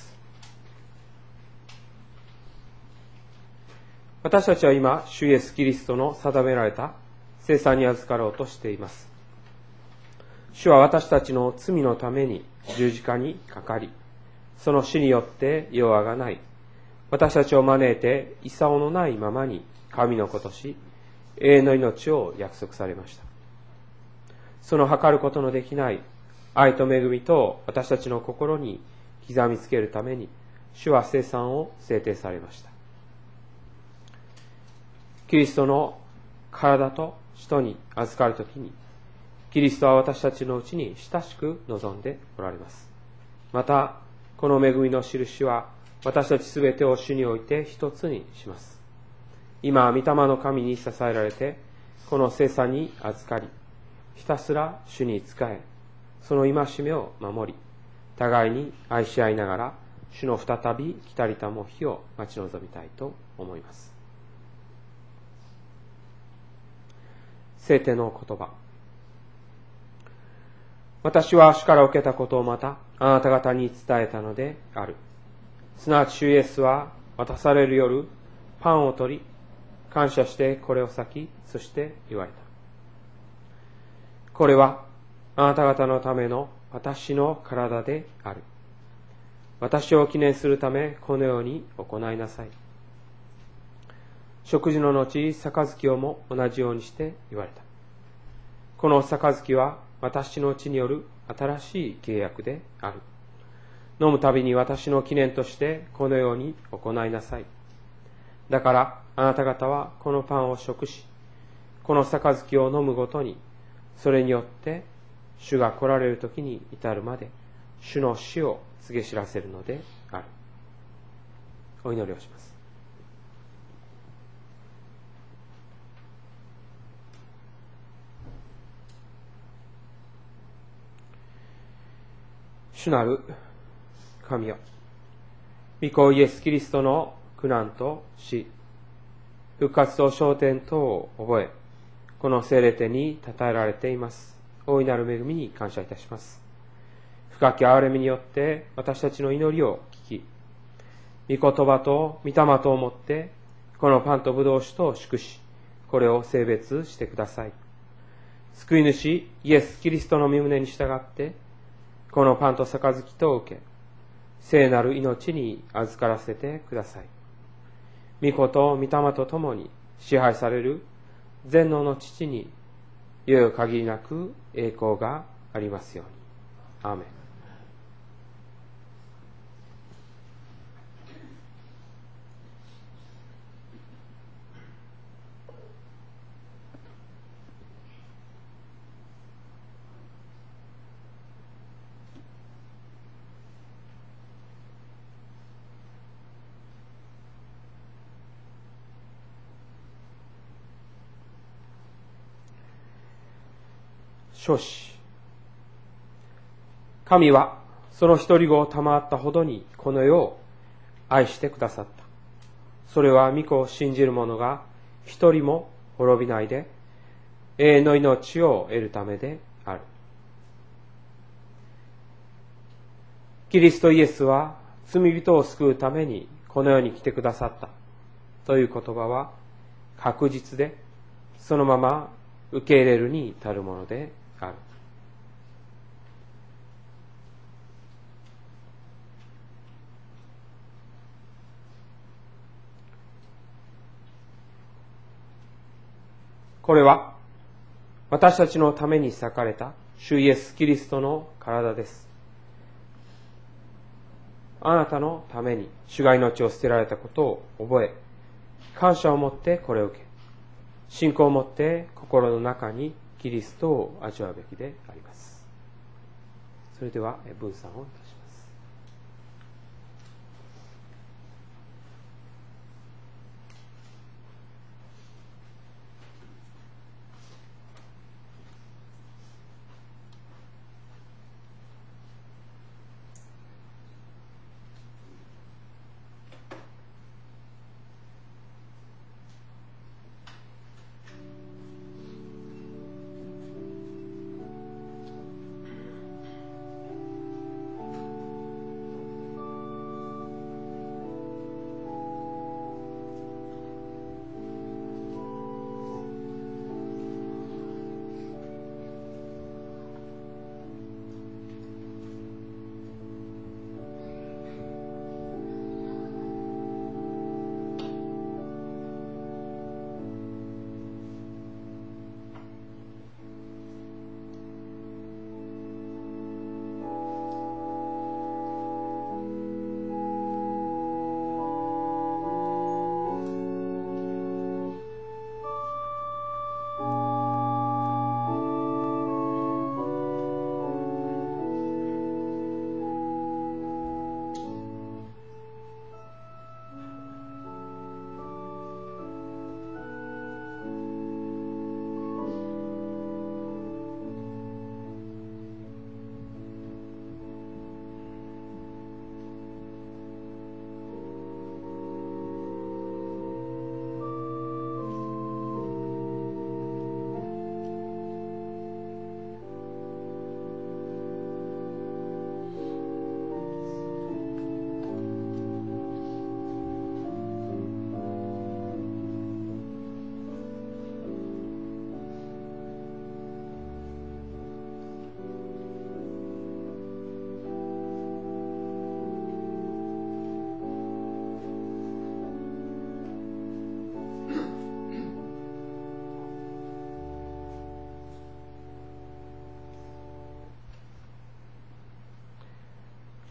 私たちは今、主イエスキリストの定められた聖餐に預かろうとしています。主は私たちの罪のために十字架にかかり、その死によって世あがない、私たちを招いて功のないままに神の子とし、永遠の命を約束されました。その計ることのできない愛と恵みと私たちの心に刻みつけるために、主は聖餐を制定されました。キリストの体と使徒に預かるときに、キリストは私たちのうちに親しく望んでおられます。また、この恵みの印は、私たちすべてを主において一つにします。今、御霊の神に支えられて、この聖餐に預かり、ひたすら主に仕え、その戒めを守り、互いに愛し合いながら、主の再び来たりたも日を待ち望みたいと思います。聖典の言葉。私は主から受けたことをまたあなた方に伝えたのである。すなわち主イエスは渡される夜、パンを取り、感謝してこれを裂き、そして言われた。これはあなた方のための私の体である。私を記念するためこのように行いなさい。食事の後、杯をも同じようにして言われた。この杯は私の血による新しい契約である。飲むたびに私の記念としてこのように行いなさい。だからあなた方はこのパンを食し、この杯を飲むごとに、それによって主が来られる時に至るまで主の死を告げ知らせるのである。お祈りをします。主なる神よ、御子イエス・キリストの苦難と死、復活と昇天等を覚え、この聖霊典に称えられています。大いなる恵みに感謝いたします。深き憐れみによって私たちの祈りを聞き、御言葉と御霊とをもって、このパンと葡萄酒と祝し、これを聖別してください。救い主イエス・キリストの御胸に従って、このパンと杯と受け、聖なる命に預からせてください。御子と御霊と共に支配される全能の父に、いよいよ限りなく栄光がありますように。アーメン。書士。神はその一人子を賜ったほどにこの世を愛してくださった。それは御子を信じる者が一人も滅びないで永遠の命を得るためである。キリストイエスは罪人を救うためにこの世に来てくださったという言葉は確実で、そのまま受け入れるに至るものである。これは私たちのために裂かれた主イエス・キリストの体です。あなたのために主が命を捨てられたことを覚え、感謝を持ってこれを受け、信仰を持って心の中にキリストを味わうべきであります。それでは分散をいたします。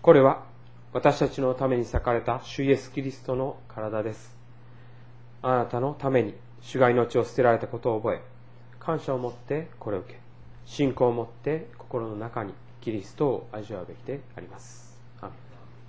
これは私たちのために裂かれた主イエスキリストの体です。あなたのために主が命を捨てられたことを覚え、感謝を持ってこれを受け、信仰を持って心の中にキリストを味わうべきであります。アーメン。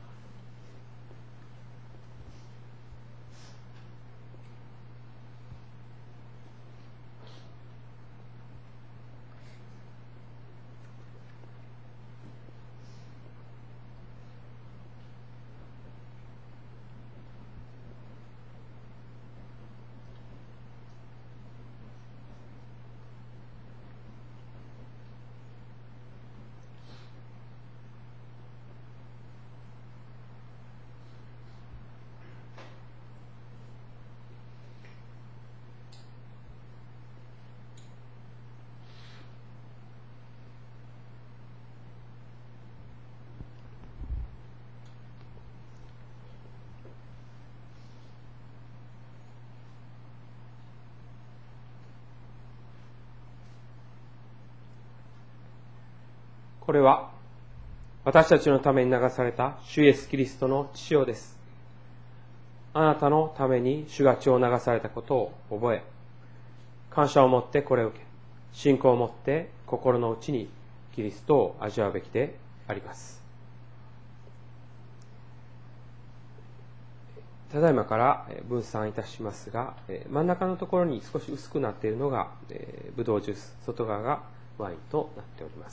これは私たちのために流された主イエスキリストの血潮です。あなたのために主が血を流されたことを覚え、感謝を持ってこれを受け、信仰を持って心の内にキリストを味わうべきであります。ただいまから分散いたしますが、真ん中のところに少し薄くなっているのがブドウジュース、外側がワインとなっております。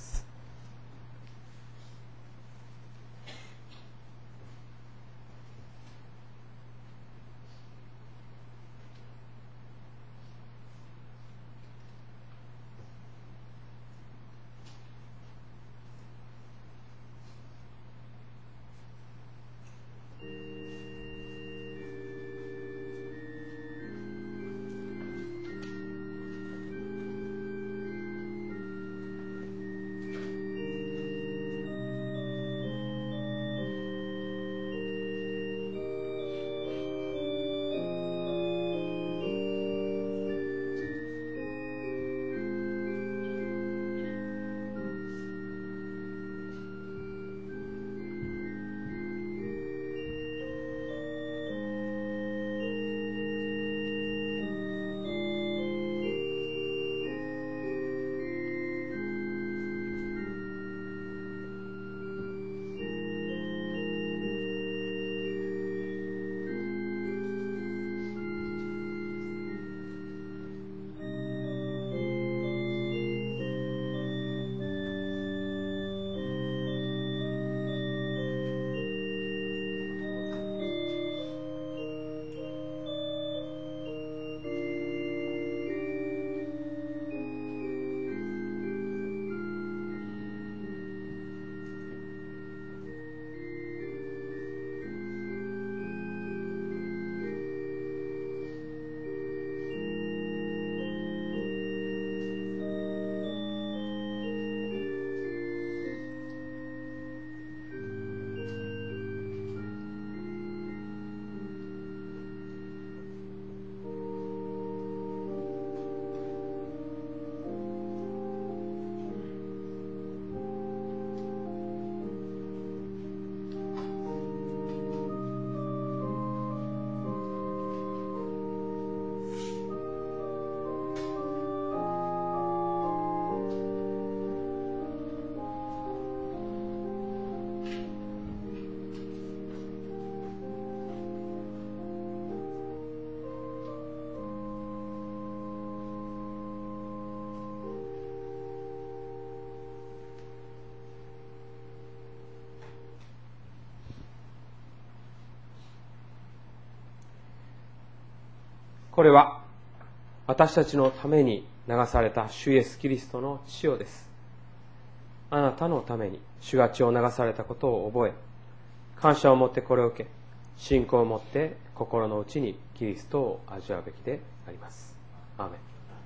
これは私たちのために流された主イエスキリストの血潮です。あなたのために主が血を流されたことを覚え、感謝を持ってこれを受け、信仰を持って心の内にキリストを味わうべきであります。アーメン。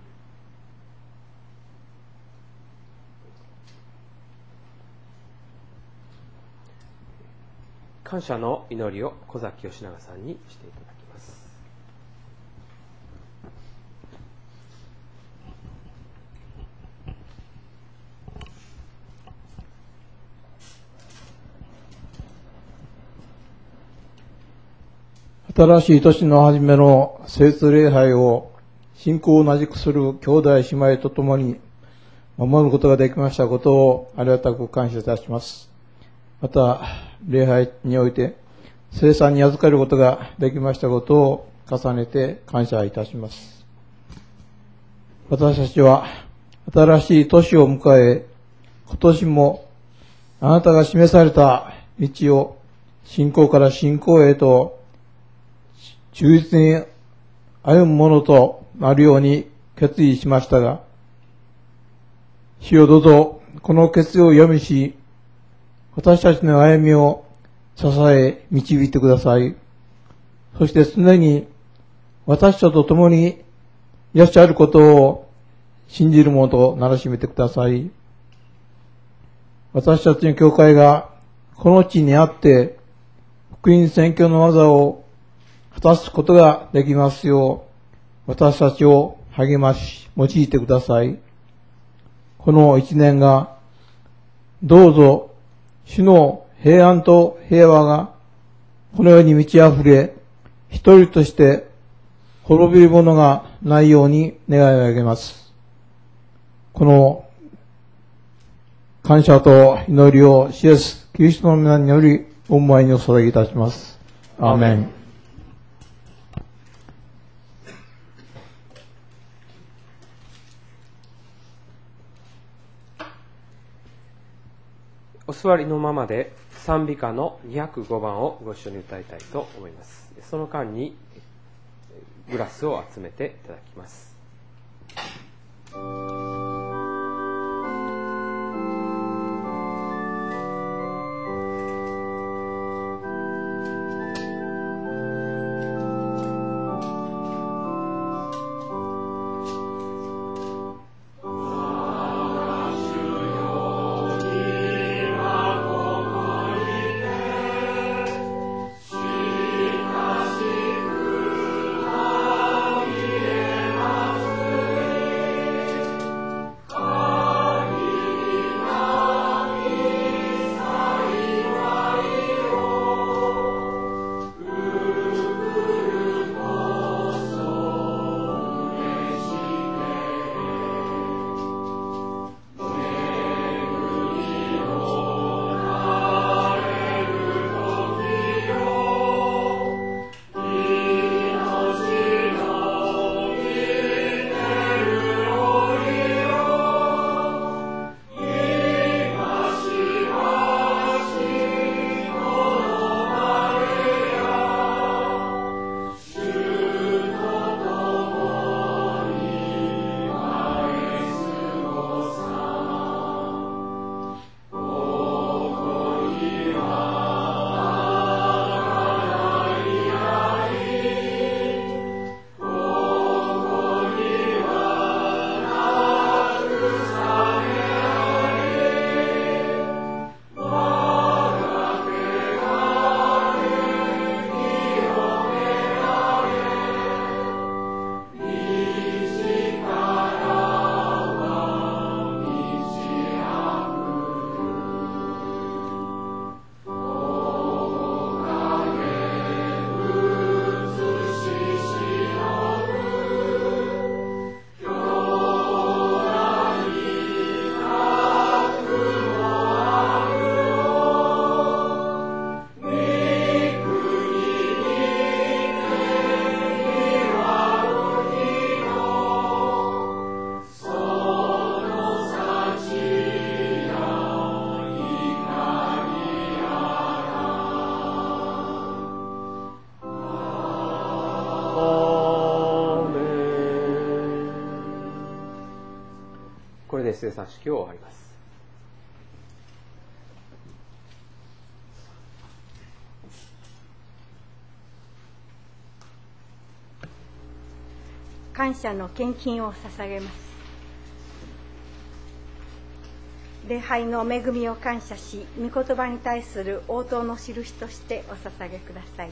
感謝の祈りを小崎義永さんにしていただきます。 新しい年の初めの聖日礼拝を信仰を同じくする兄弟姉妹と共に守ることができましたことをありがたく感謝いたします。また、礼拝において聖餐に預かることができましたことを重ねて感謝いたします。私たちは新しい年を迎え、今年もあなたが示された道を信仰から信仰へと忠実に歩むものとなるように決意しましたが、主よどうぞこの決意を読みし、私たちの歩みを支え導いてください。そして常に私たちと共にいらっしゃることを信じるものとならしめてください。私たちの教会がこの地にあって福音宣教の技を果たすことができますよう、私たちを励まし用いてください。この一年がどうぞ主の平安と平和がこの世に満ち溢れ、一人として滅びるものがないように願いを上げます。この感謝と祈りを主イエスキリストの皆により御前にお捧げいたします。アーメン。 お座りのままで賛美歌の205番をご一緒に歌いたいと思います。その間にグラスを集めていただきます。これで生産式を終わります。 感謝の献金を捧げます。礼拝の恵みを感謝し、御言葉に対する応答の印としてお捧げください。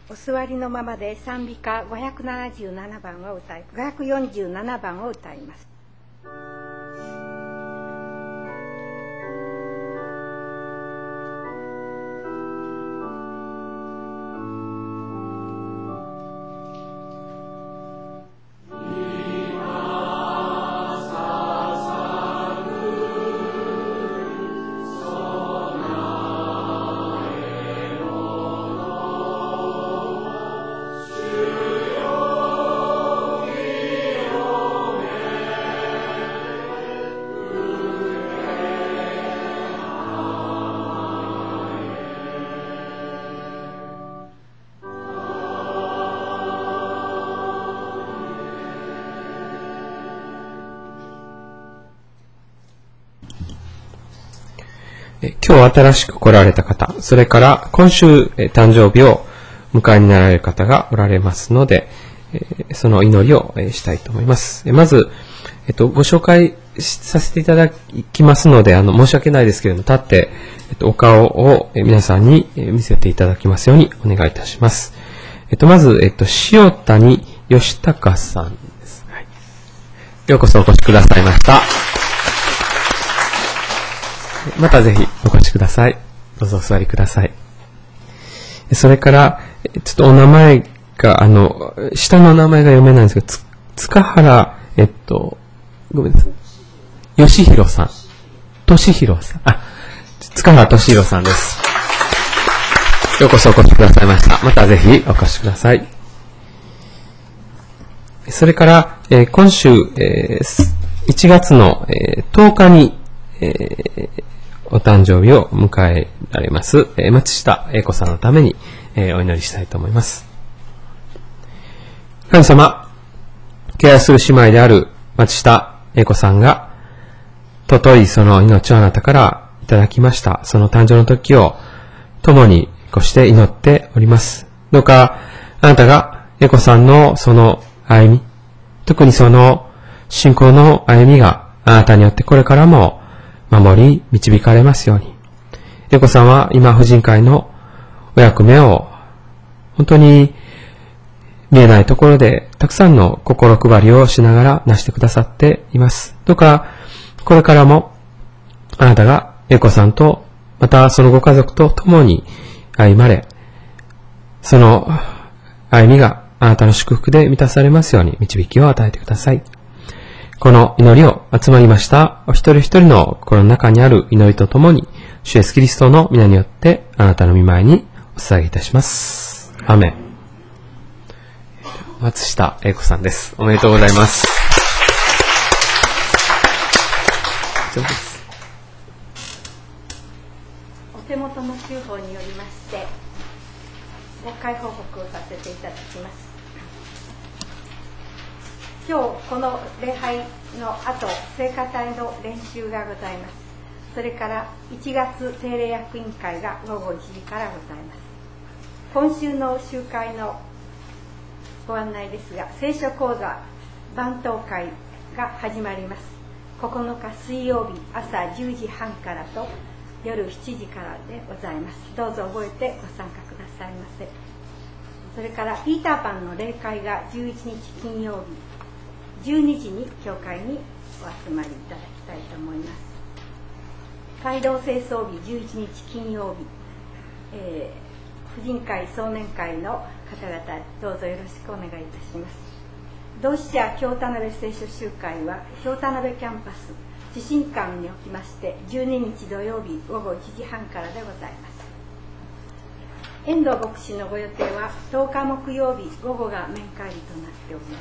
お座りのままで賛美歌547番を歌い、547番を歌います。 今日新しく来られた方、それから今週誕生日を迎えになられる方がおられますので、その祈りをしたいと思います。まず、ご紹介させていただきますので、申し訳ないですけれども、立って、お顔を皆さんに見せていただきますようにお願いいたします。まず、塩谷義孝さんです。はい、ようこそお越しくださいました。またぜひお越しください。どうぞお座りください。それから、ちょっとお名前が、下の名前が読めないんですけど、塚原、ごめんなさい。義弘さん。俊弘さん。塚原俊弘さんです。ようこそお越しくださいました。またぜひお越しください。それから、今週、1月の、10日に、お誕生日を迎えられます、松下英子さんのために、お祈りしたいと思います。神様、敬愛する姉妹である松下英子さんが、尊いその命をあなたからいただきました。その誕生の時を共にこうして祈っております。どうか、あなたが英子さんのその歩み、特にその信仰の歩みがあなたによってこれからも守り導かれますように。英子さんは今婦人会のお役目を本当に見えないところでたくさんの心配りをしながらなしてくださっています。どうかこれからもあなたが英子さんとまたそのご家族と共に歩まれ、その歩みがあなたの祝福で満たされますように導きを与えてください。この祈りを集まりましたお一人一人の心の中にある祈りとともに、主イエスキリストの皆によってあなたの御前にお捧げいたします。アーメン。松下英子さんです。おめでとうございます。 お手元の修法によりましてご会報告をさせていただきます。今日この礼拝の後、聖歌隊の練習がございます。それから1月定例役員会が午後1時からございます。今週の集会のご案内ですが、聖書講座番頭会が始まります。9日水曜日朝10時半からと夜7時からでございます。どうぞ覚えてご参加くださいませ。それからピーターパンの礼会が11日金曜日12時に教会にお集まりいただきたいと思います。街道清掃日11日金曜日、婦人会総年会の方々どうぞよろしくお願いいたします。同志社京田辺聖書集会は京田辺キャンパス地震館におきまして12日土曜日午後1時半からでございます。遠藤牧師のご予定は10日木曜日午後が面会日となっております。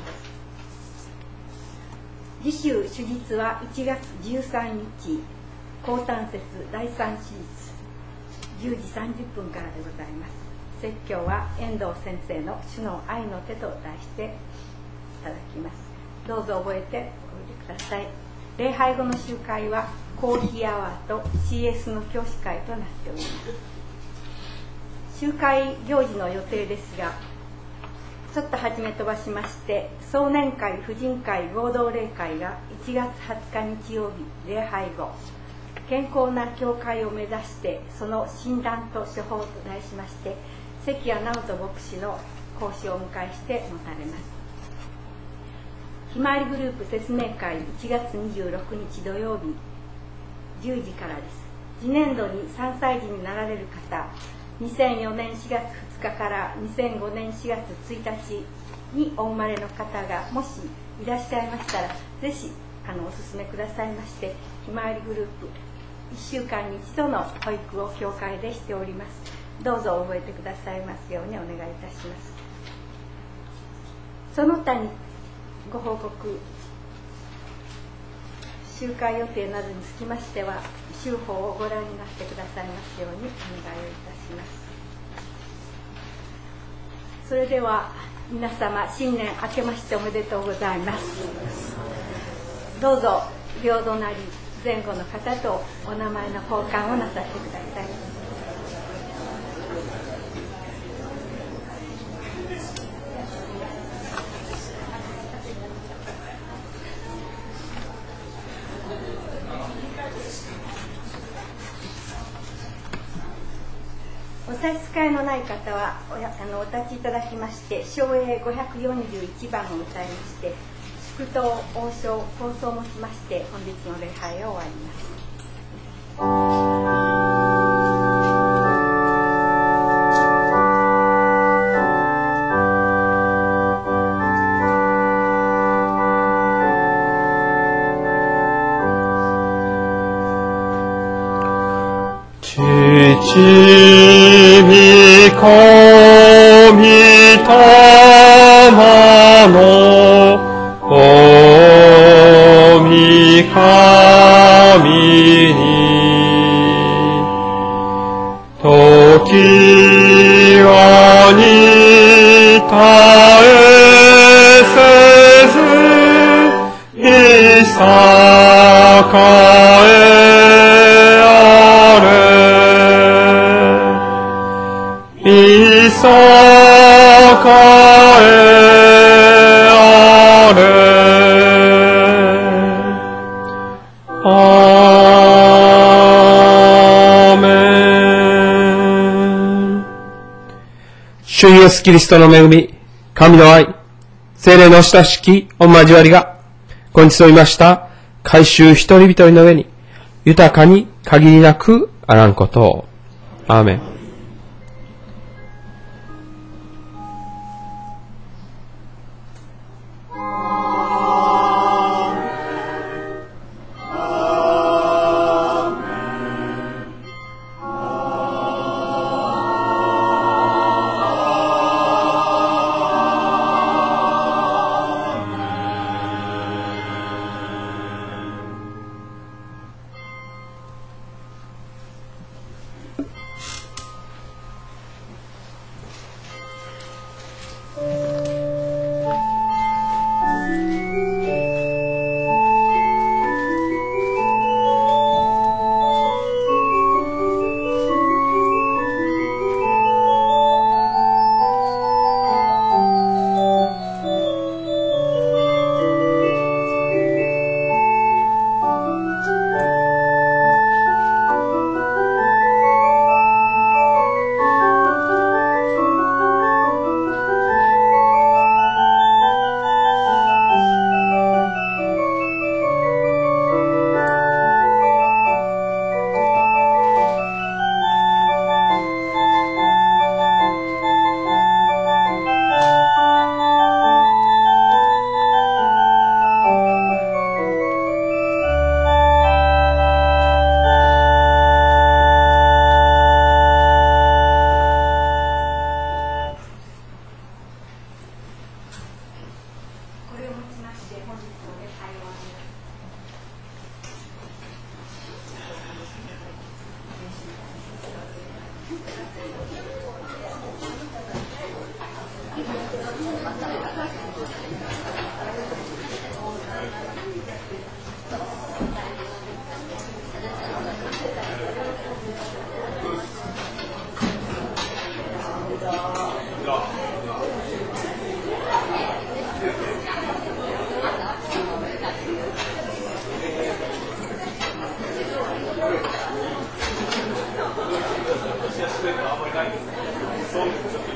次週主日は1月13日高端節第3手術10時30分からでございます。説教は遠藤先生の主の愛の手と題していただきます。どうぞ覚えておいてください。礼拝後の集会はコーヒーアワーと CS の教師会となっております。集会行事の予定ですが、ちょっと始め飛ばしまして、総年会婦人会合同礼会が1月20日日曜日礼拝後、健康な教会を目指してその診断と処方と題しまして、 関谷直人牧師の講師をお迎えして持たれます。ひまわりグループ説明会1月26日土曜日10時からです。次年度に3歳児になられる方、2004年4月2日から2005年4月1日にお生まれの方がもしいらっしゃいましたら、ぜひお勧めくださいまして、ひまわりグループ1週間に1度の保育を教会でしております。どうぞ覚えてくださいますようにお願いいたします。その他にご報告、集会予定などにつきましては週報をご覧になってくださいますようにお願いをいたします。それでは皆様、新年明けましておめでとうございます。どうぞ両隣前後の方とお名前の交換をなさってください。お差し支えのない方はお立ちいただきまして、唱詠541番を歌いまして、祝祷、王将、放送もしまして、本日の礼拝を終わります。 父御子御霊の御神に時はに絶えせずいさかえいさかえあれ。アーメン。主イエスキリストの恵み、神の愛、聖霊の親しき御交わりが、今日といました改宗一人一人の上に豊かに限りなくあらんことを。アーメン。 そう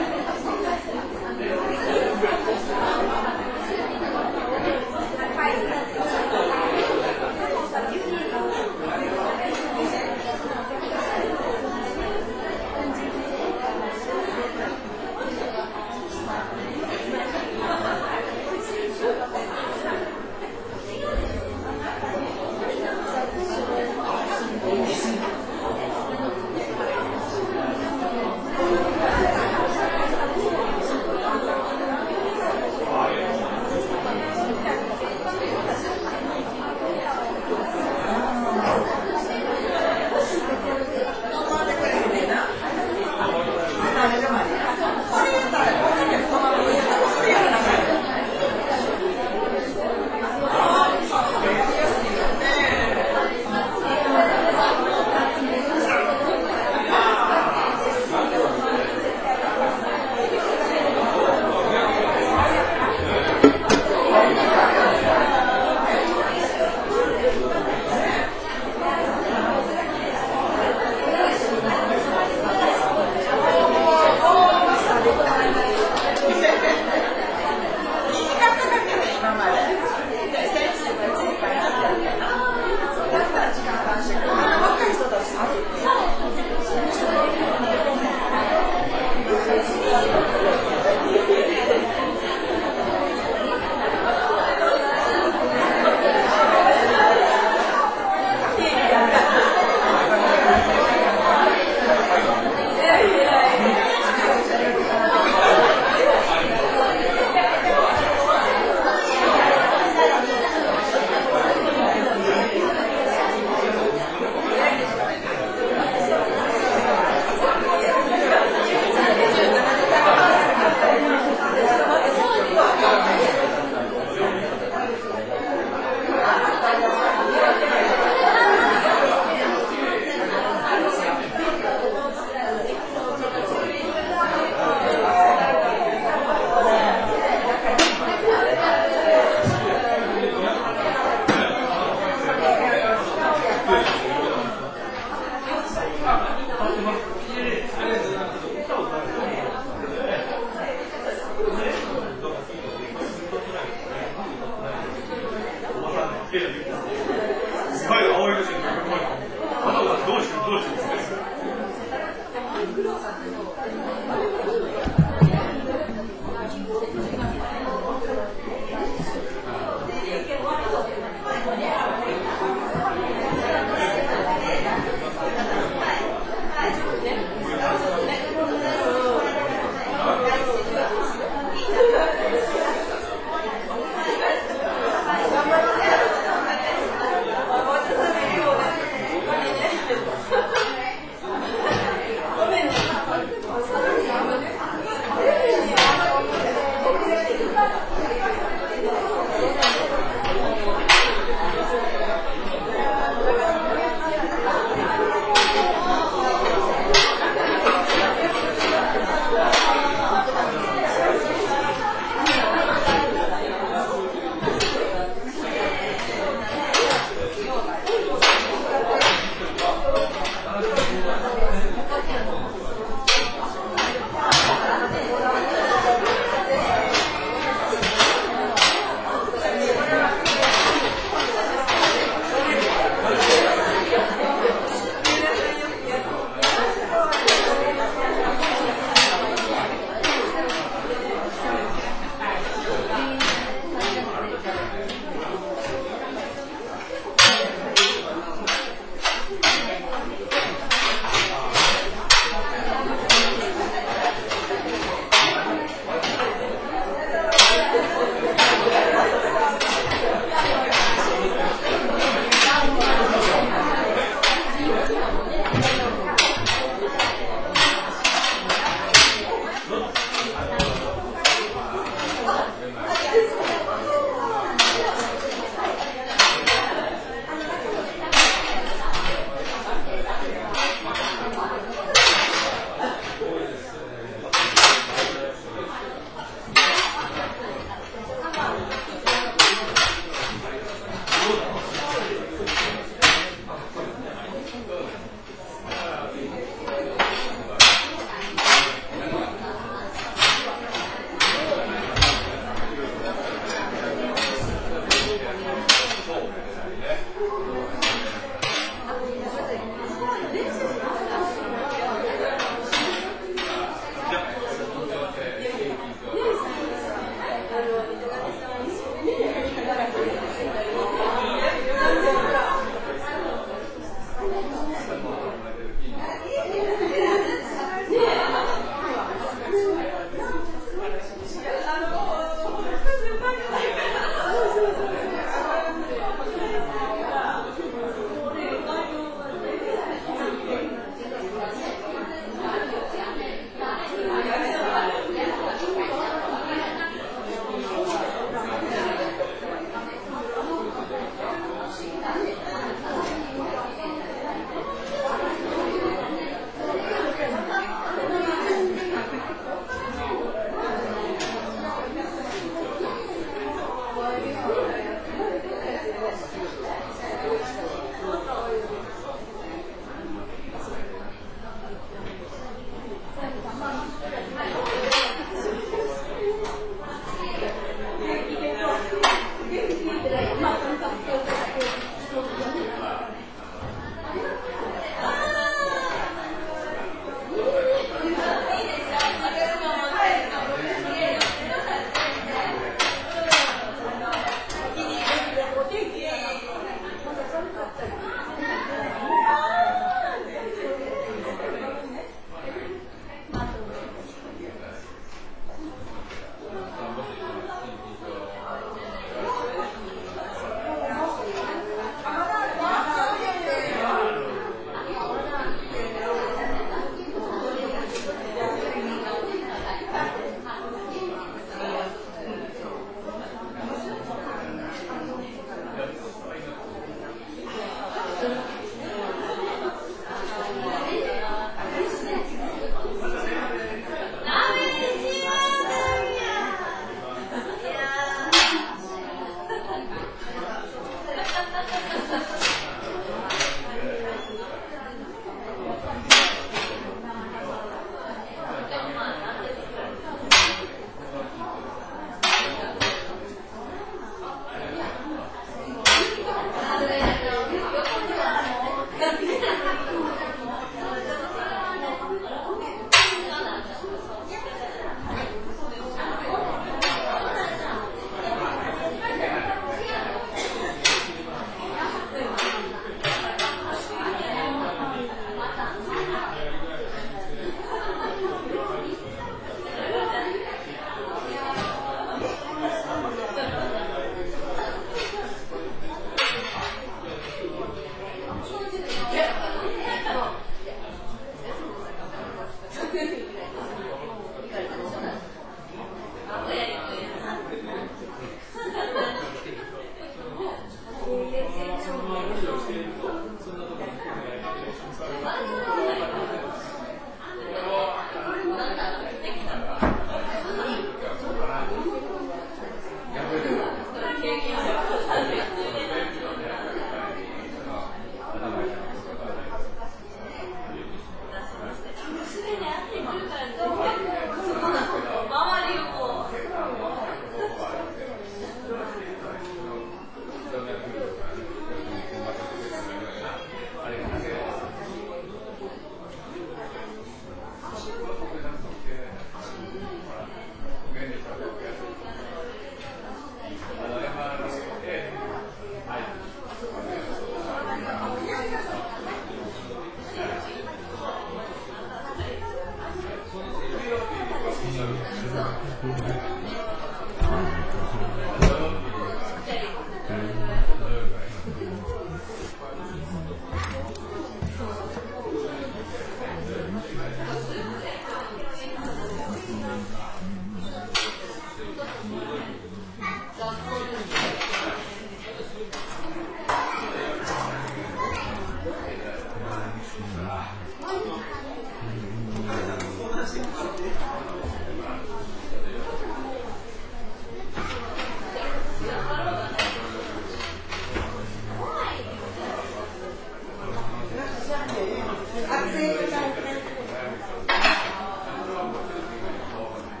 「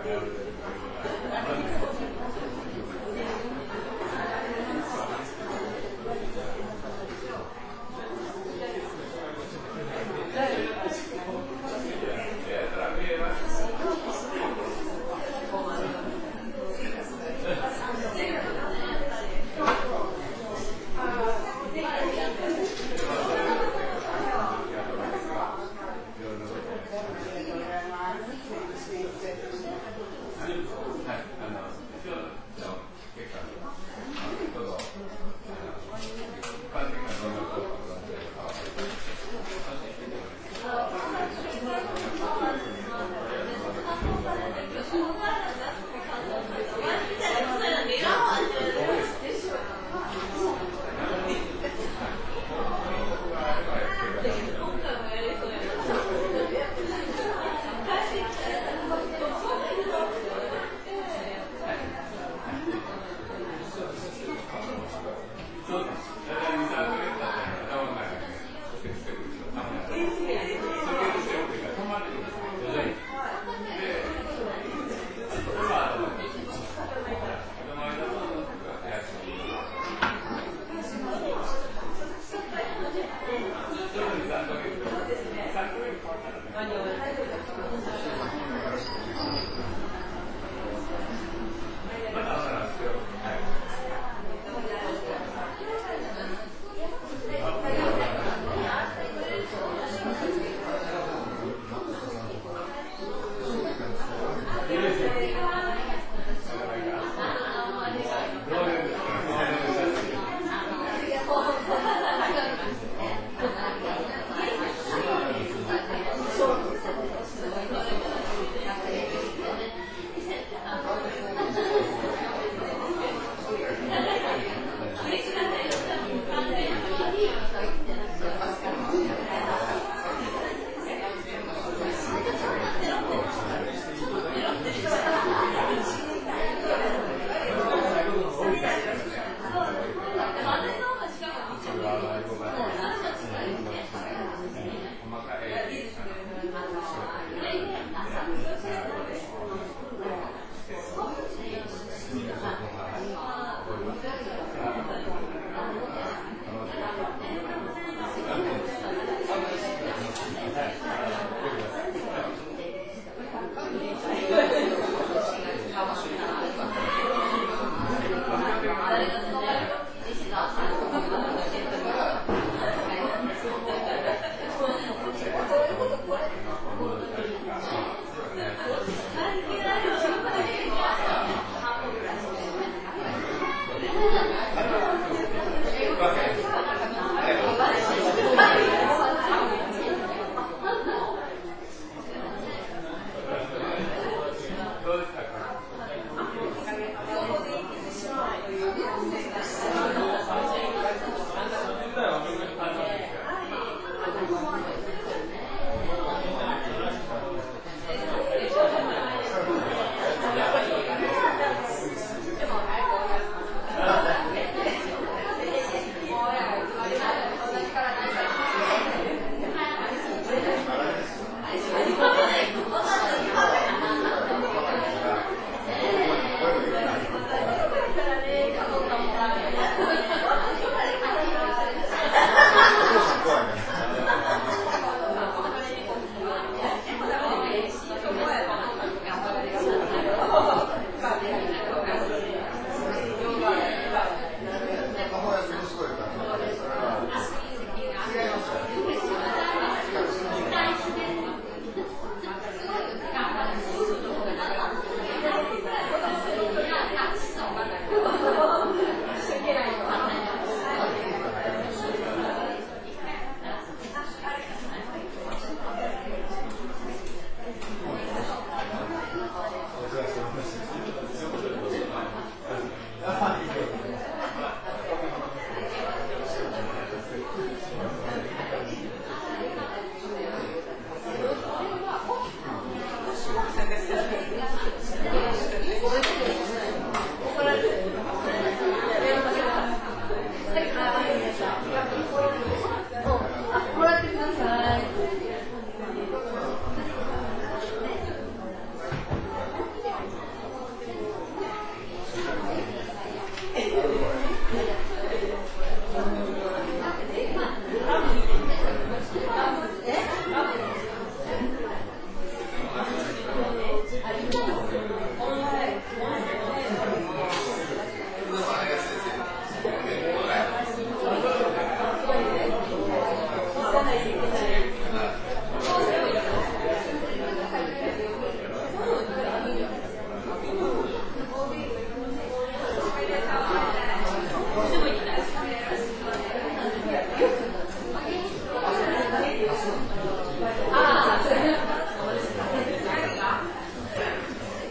こ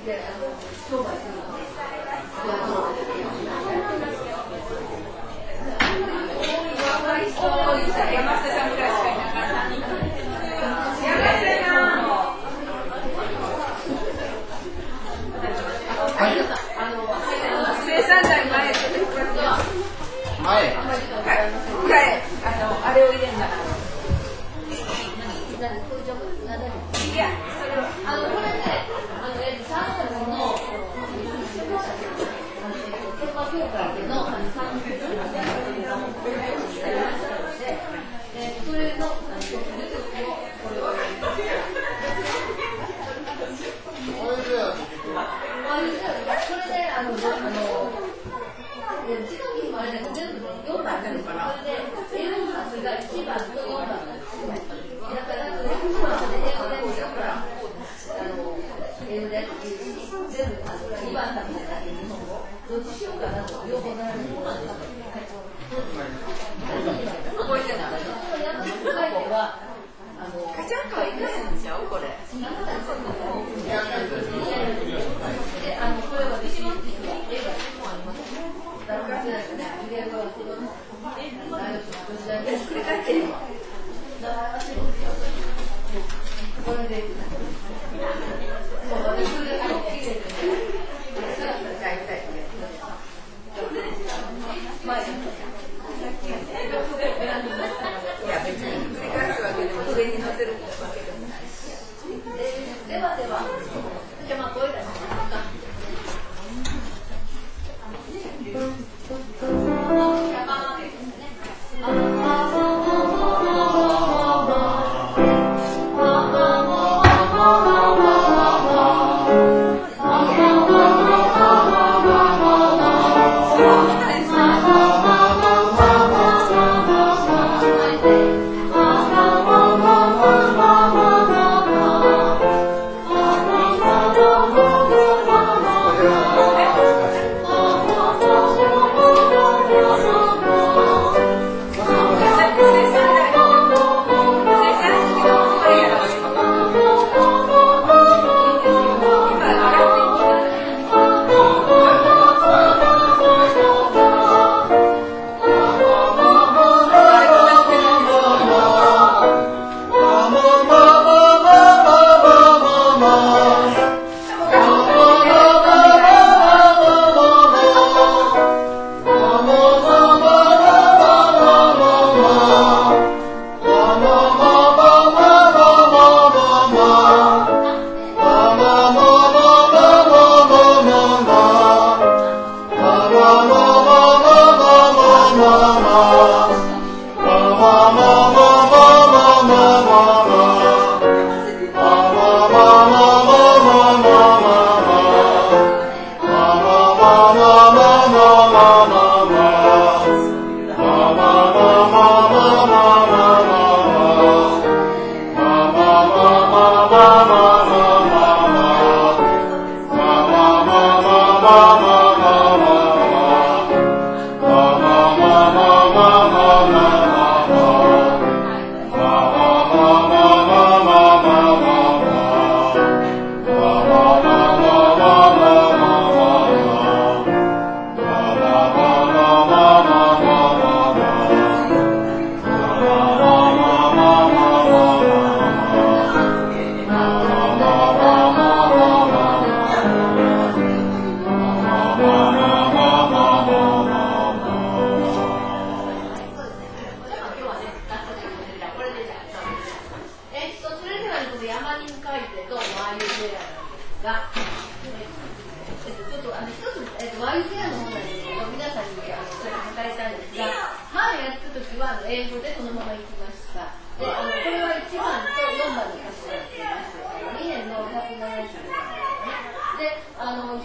英語でこのまま行きました。でこれは1番と4番に